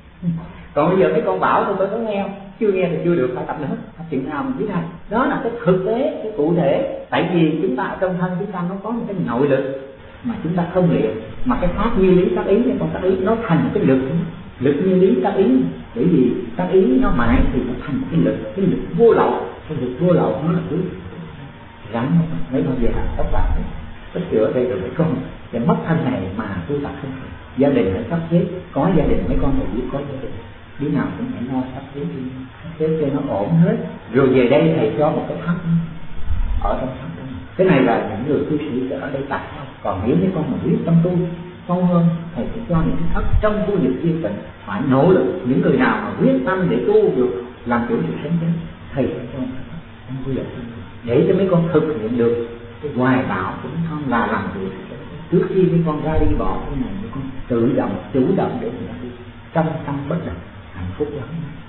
Còn bây giờ mấy con bảo tôi tôi có nghe không? Chưa nghe thì chưa được, phải tập nữa, tập chuyện nào mình biết hay. Đó là cái thực tế, cái cụ thể. Tại vì chúng ta ở trong thân chúng ta nó có một cái nội lực mà chúng ta không luyện, mà cái pháp như lý tác ý, cái con tác ý nó thành cái lực, lực như lý tác ý. Bởi vì tác ý nó mãi thì nó thành cái lực, cái lực vô lậu, cái lực vô lậu nó là thứ rắn mấy con về các bạn tất sửa đây rồi mấy con để mất thân này mà tu tập không. Gia đình phải sắp xếp, có gia đình mấy con phải biết có gia đình, đứa nào cũng phải lo sắp xếp đi, sắp xếp cho nó ổn hết. Rồi về đây thầy cho một cái thắt ở trong thắt. Cái này là những người tu sĩ ở đây tập thôi. Còn nếu mấy con mà biết tâm tu sâu hơn, thầy sẽ cho những cái thắt trong khu vực yên tĩnh, phải nỗ lực. Những người nào mà quyết tâm để tu được làm chủ sự sống chết, thầy sẽ cho trong khu vực để cho mấy con thực hiện được cái hoài bão của chúng con là làm chủ. Trước khi mấy con ra đi bỏ cái này, mấy con tự động, chủ động để mình đi trong tâm bất động, hạnh phúc lắm.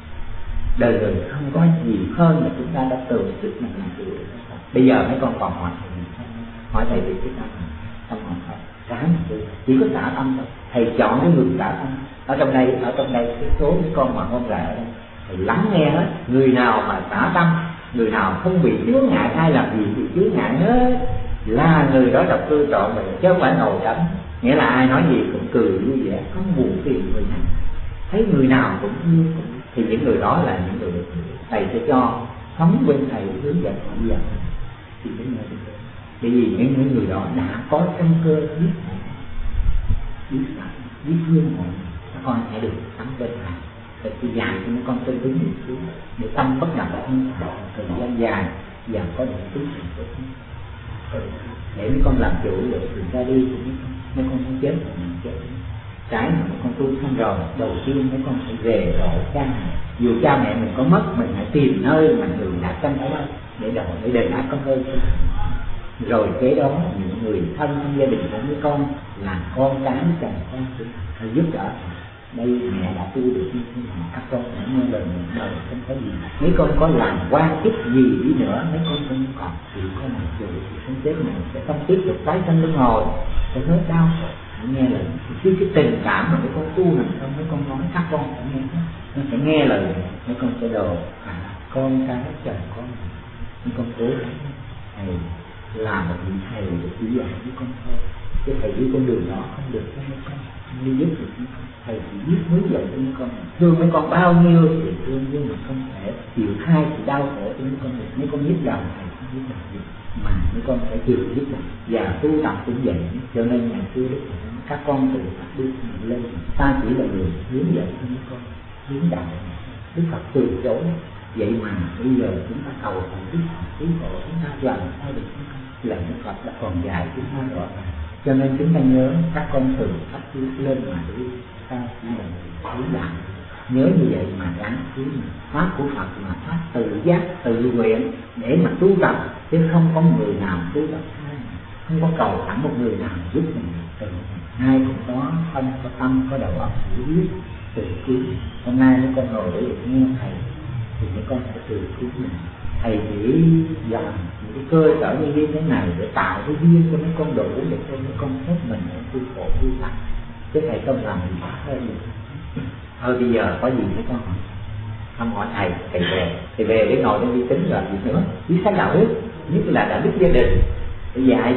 Đời đời không có gì hơn là chúng ta đã tự sức mình làm chủ. Bây giờ mấy con còn hỏi thầy, hỏi thầy thì chúng ta không còn phải xả mình, chỉ có xả tâm thôi. Thầy chọn cái người xả tâm. Ở trong đây, ở trong đây cái số mấy con mà không lại ở đây, thầy lắng nghe hết. Người nào mà xả tâm, người nào không bị chướng ngại, ai làm gì bị chướng ngại hết, là người đó đọc tư trọn vẹn, chứ không phải ngồi tránh. Nghĩa là ai nói gì cũng cười vui vẻ, không buồn phiền người nào, thấy người nào cũng vui, thì những người đó là những người được thầy sẽ cho sống bên thầy hướng dẫn họ dần thì cái người được. Bởi vì những, những người đó đã có căn cơ biết biết biết thương mọi người, các con sẽ được sống bên thầy. Để thì dài cho mấy con tinh tướng một chút, để tâm bất động hơn thời gian dài và có được tiến triển tốt hơn. Để mấy con làm chủ được, thì ra đi thì mấy con, mấy con không chết rồi mình chết. Trái mà con tu xong rồi, đầu tiên mấy con phải về độ cha mẹ. Dù cha mẹ mình có mất, mình hãy tìm nơi mà người đã trong đó để độ, để đền đáp công ơn. Rồi kế đó những người thân trong gia đình của mấy con là con cái chồng con phải giúp đỡ. Đây mẹ đã tu được như thế nào, các con phải nghe lời mình đời không có gì. Mấy con có làm quan chức gì đi nữa, mấy con cũng còn chỉ có một chữ thì không chết mình sẽ không tiếp tục tái sanh luân hồi, sẽ hết đau khổ. Nghe lời chứ cái tình cảm mà mấy con tu làm sao mấy con nói các con phải nghe, nó phải nghe lời mấy con sẽ đồ à, con cái chồng con mấy con cố gắng thầy làm một vị thầy để chỉ dạy với con thôi, chứ thầy đi con đường đó không được cho mấy con đi giúp được mấy con. Thầy chỉ biết hướng dẫn cho mấy con, thương mấy con bao nhiêu thì thương, nhưng mà không thể chịu hai sự đau khổ cho mấy con được. Mấy con biết lòng thầy không biết lòng gì mà mấy con phải chịu biết lòng, và tu tập cũng vậy. Cho nên ngày xưa Đức các con tự phát đi lên, ta chỉ là người hướng dẫn cho mấy con hướng đạo. Đức Phật từ chối, vậy mà bây giờ chúng ta cầu thành Đức Phật cứu hộ chúng ta làm sao được chúng ta? Là Đức Phật đã còn dạy chúng ta rõ ràng. Cho nên chúng ta nhớ các con thường phát đi lên mà đi, ta chỉ là người hướng đạo. Nhớ như vậy mà đáng quý. Pháp của Phật là pháp tự giác tự nguyện để mà tu tập, chứ không có người nào tu tập hai, không có cầu thẳng một người nào giúp mình từ hai cũng có tâm, có tâm, có đầu óc hiểu biết tự cứu. Hôm nay mấy con ngồi để được nghe thầy thì mấy con phải tự cứu mình. Thầy chỉ dành những cái cơ sở như thế này để tạo cái duyên cho mấy con đủ để cho mấy con hết mình ở tu khổ tu tập, chứ thầy không làm gì khác hơn được. Thôi bây giờ có gì mấy con hỏi, không hỏi thầy, thầy về, thầy về để ngồi để đi tính rồi gì nữa, biết sách đạo đức, nhất là đạo đức gia đình để dạy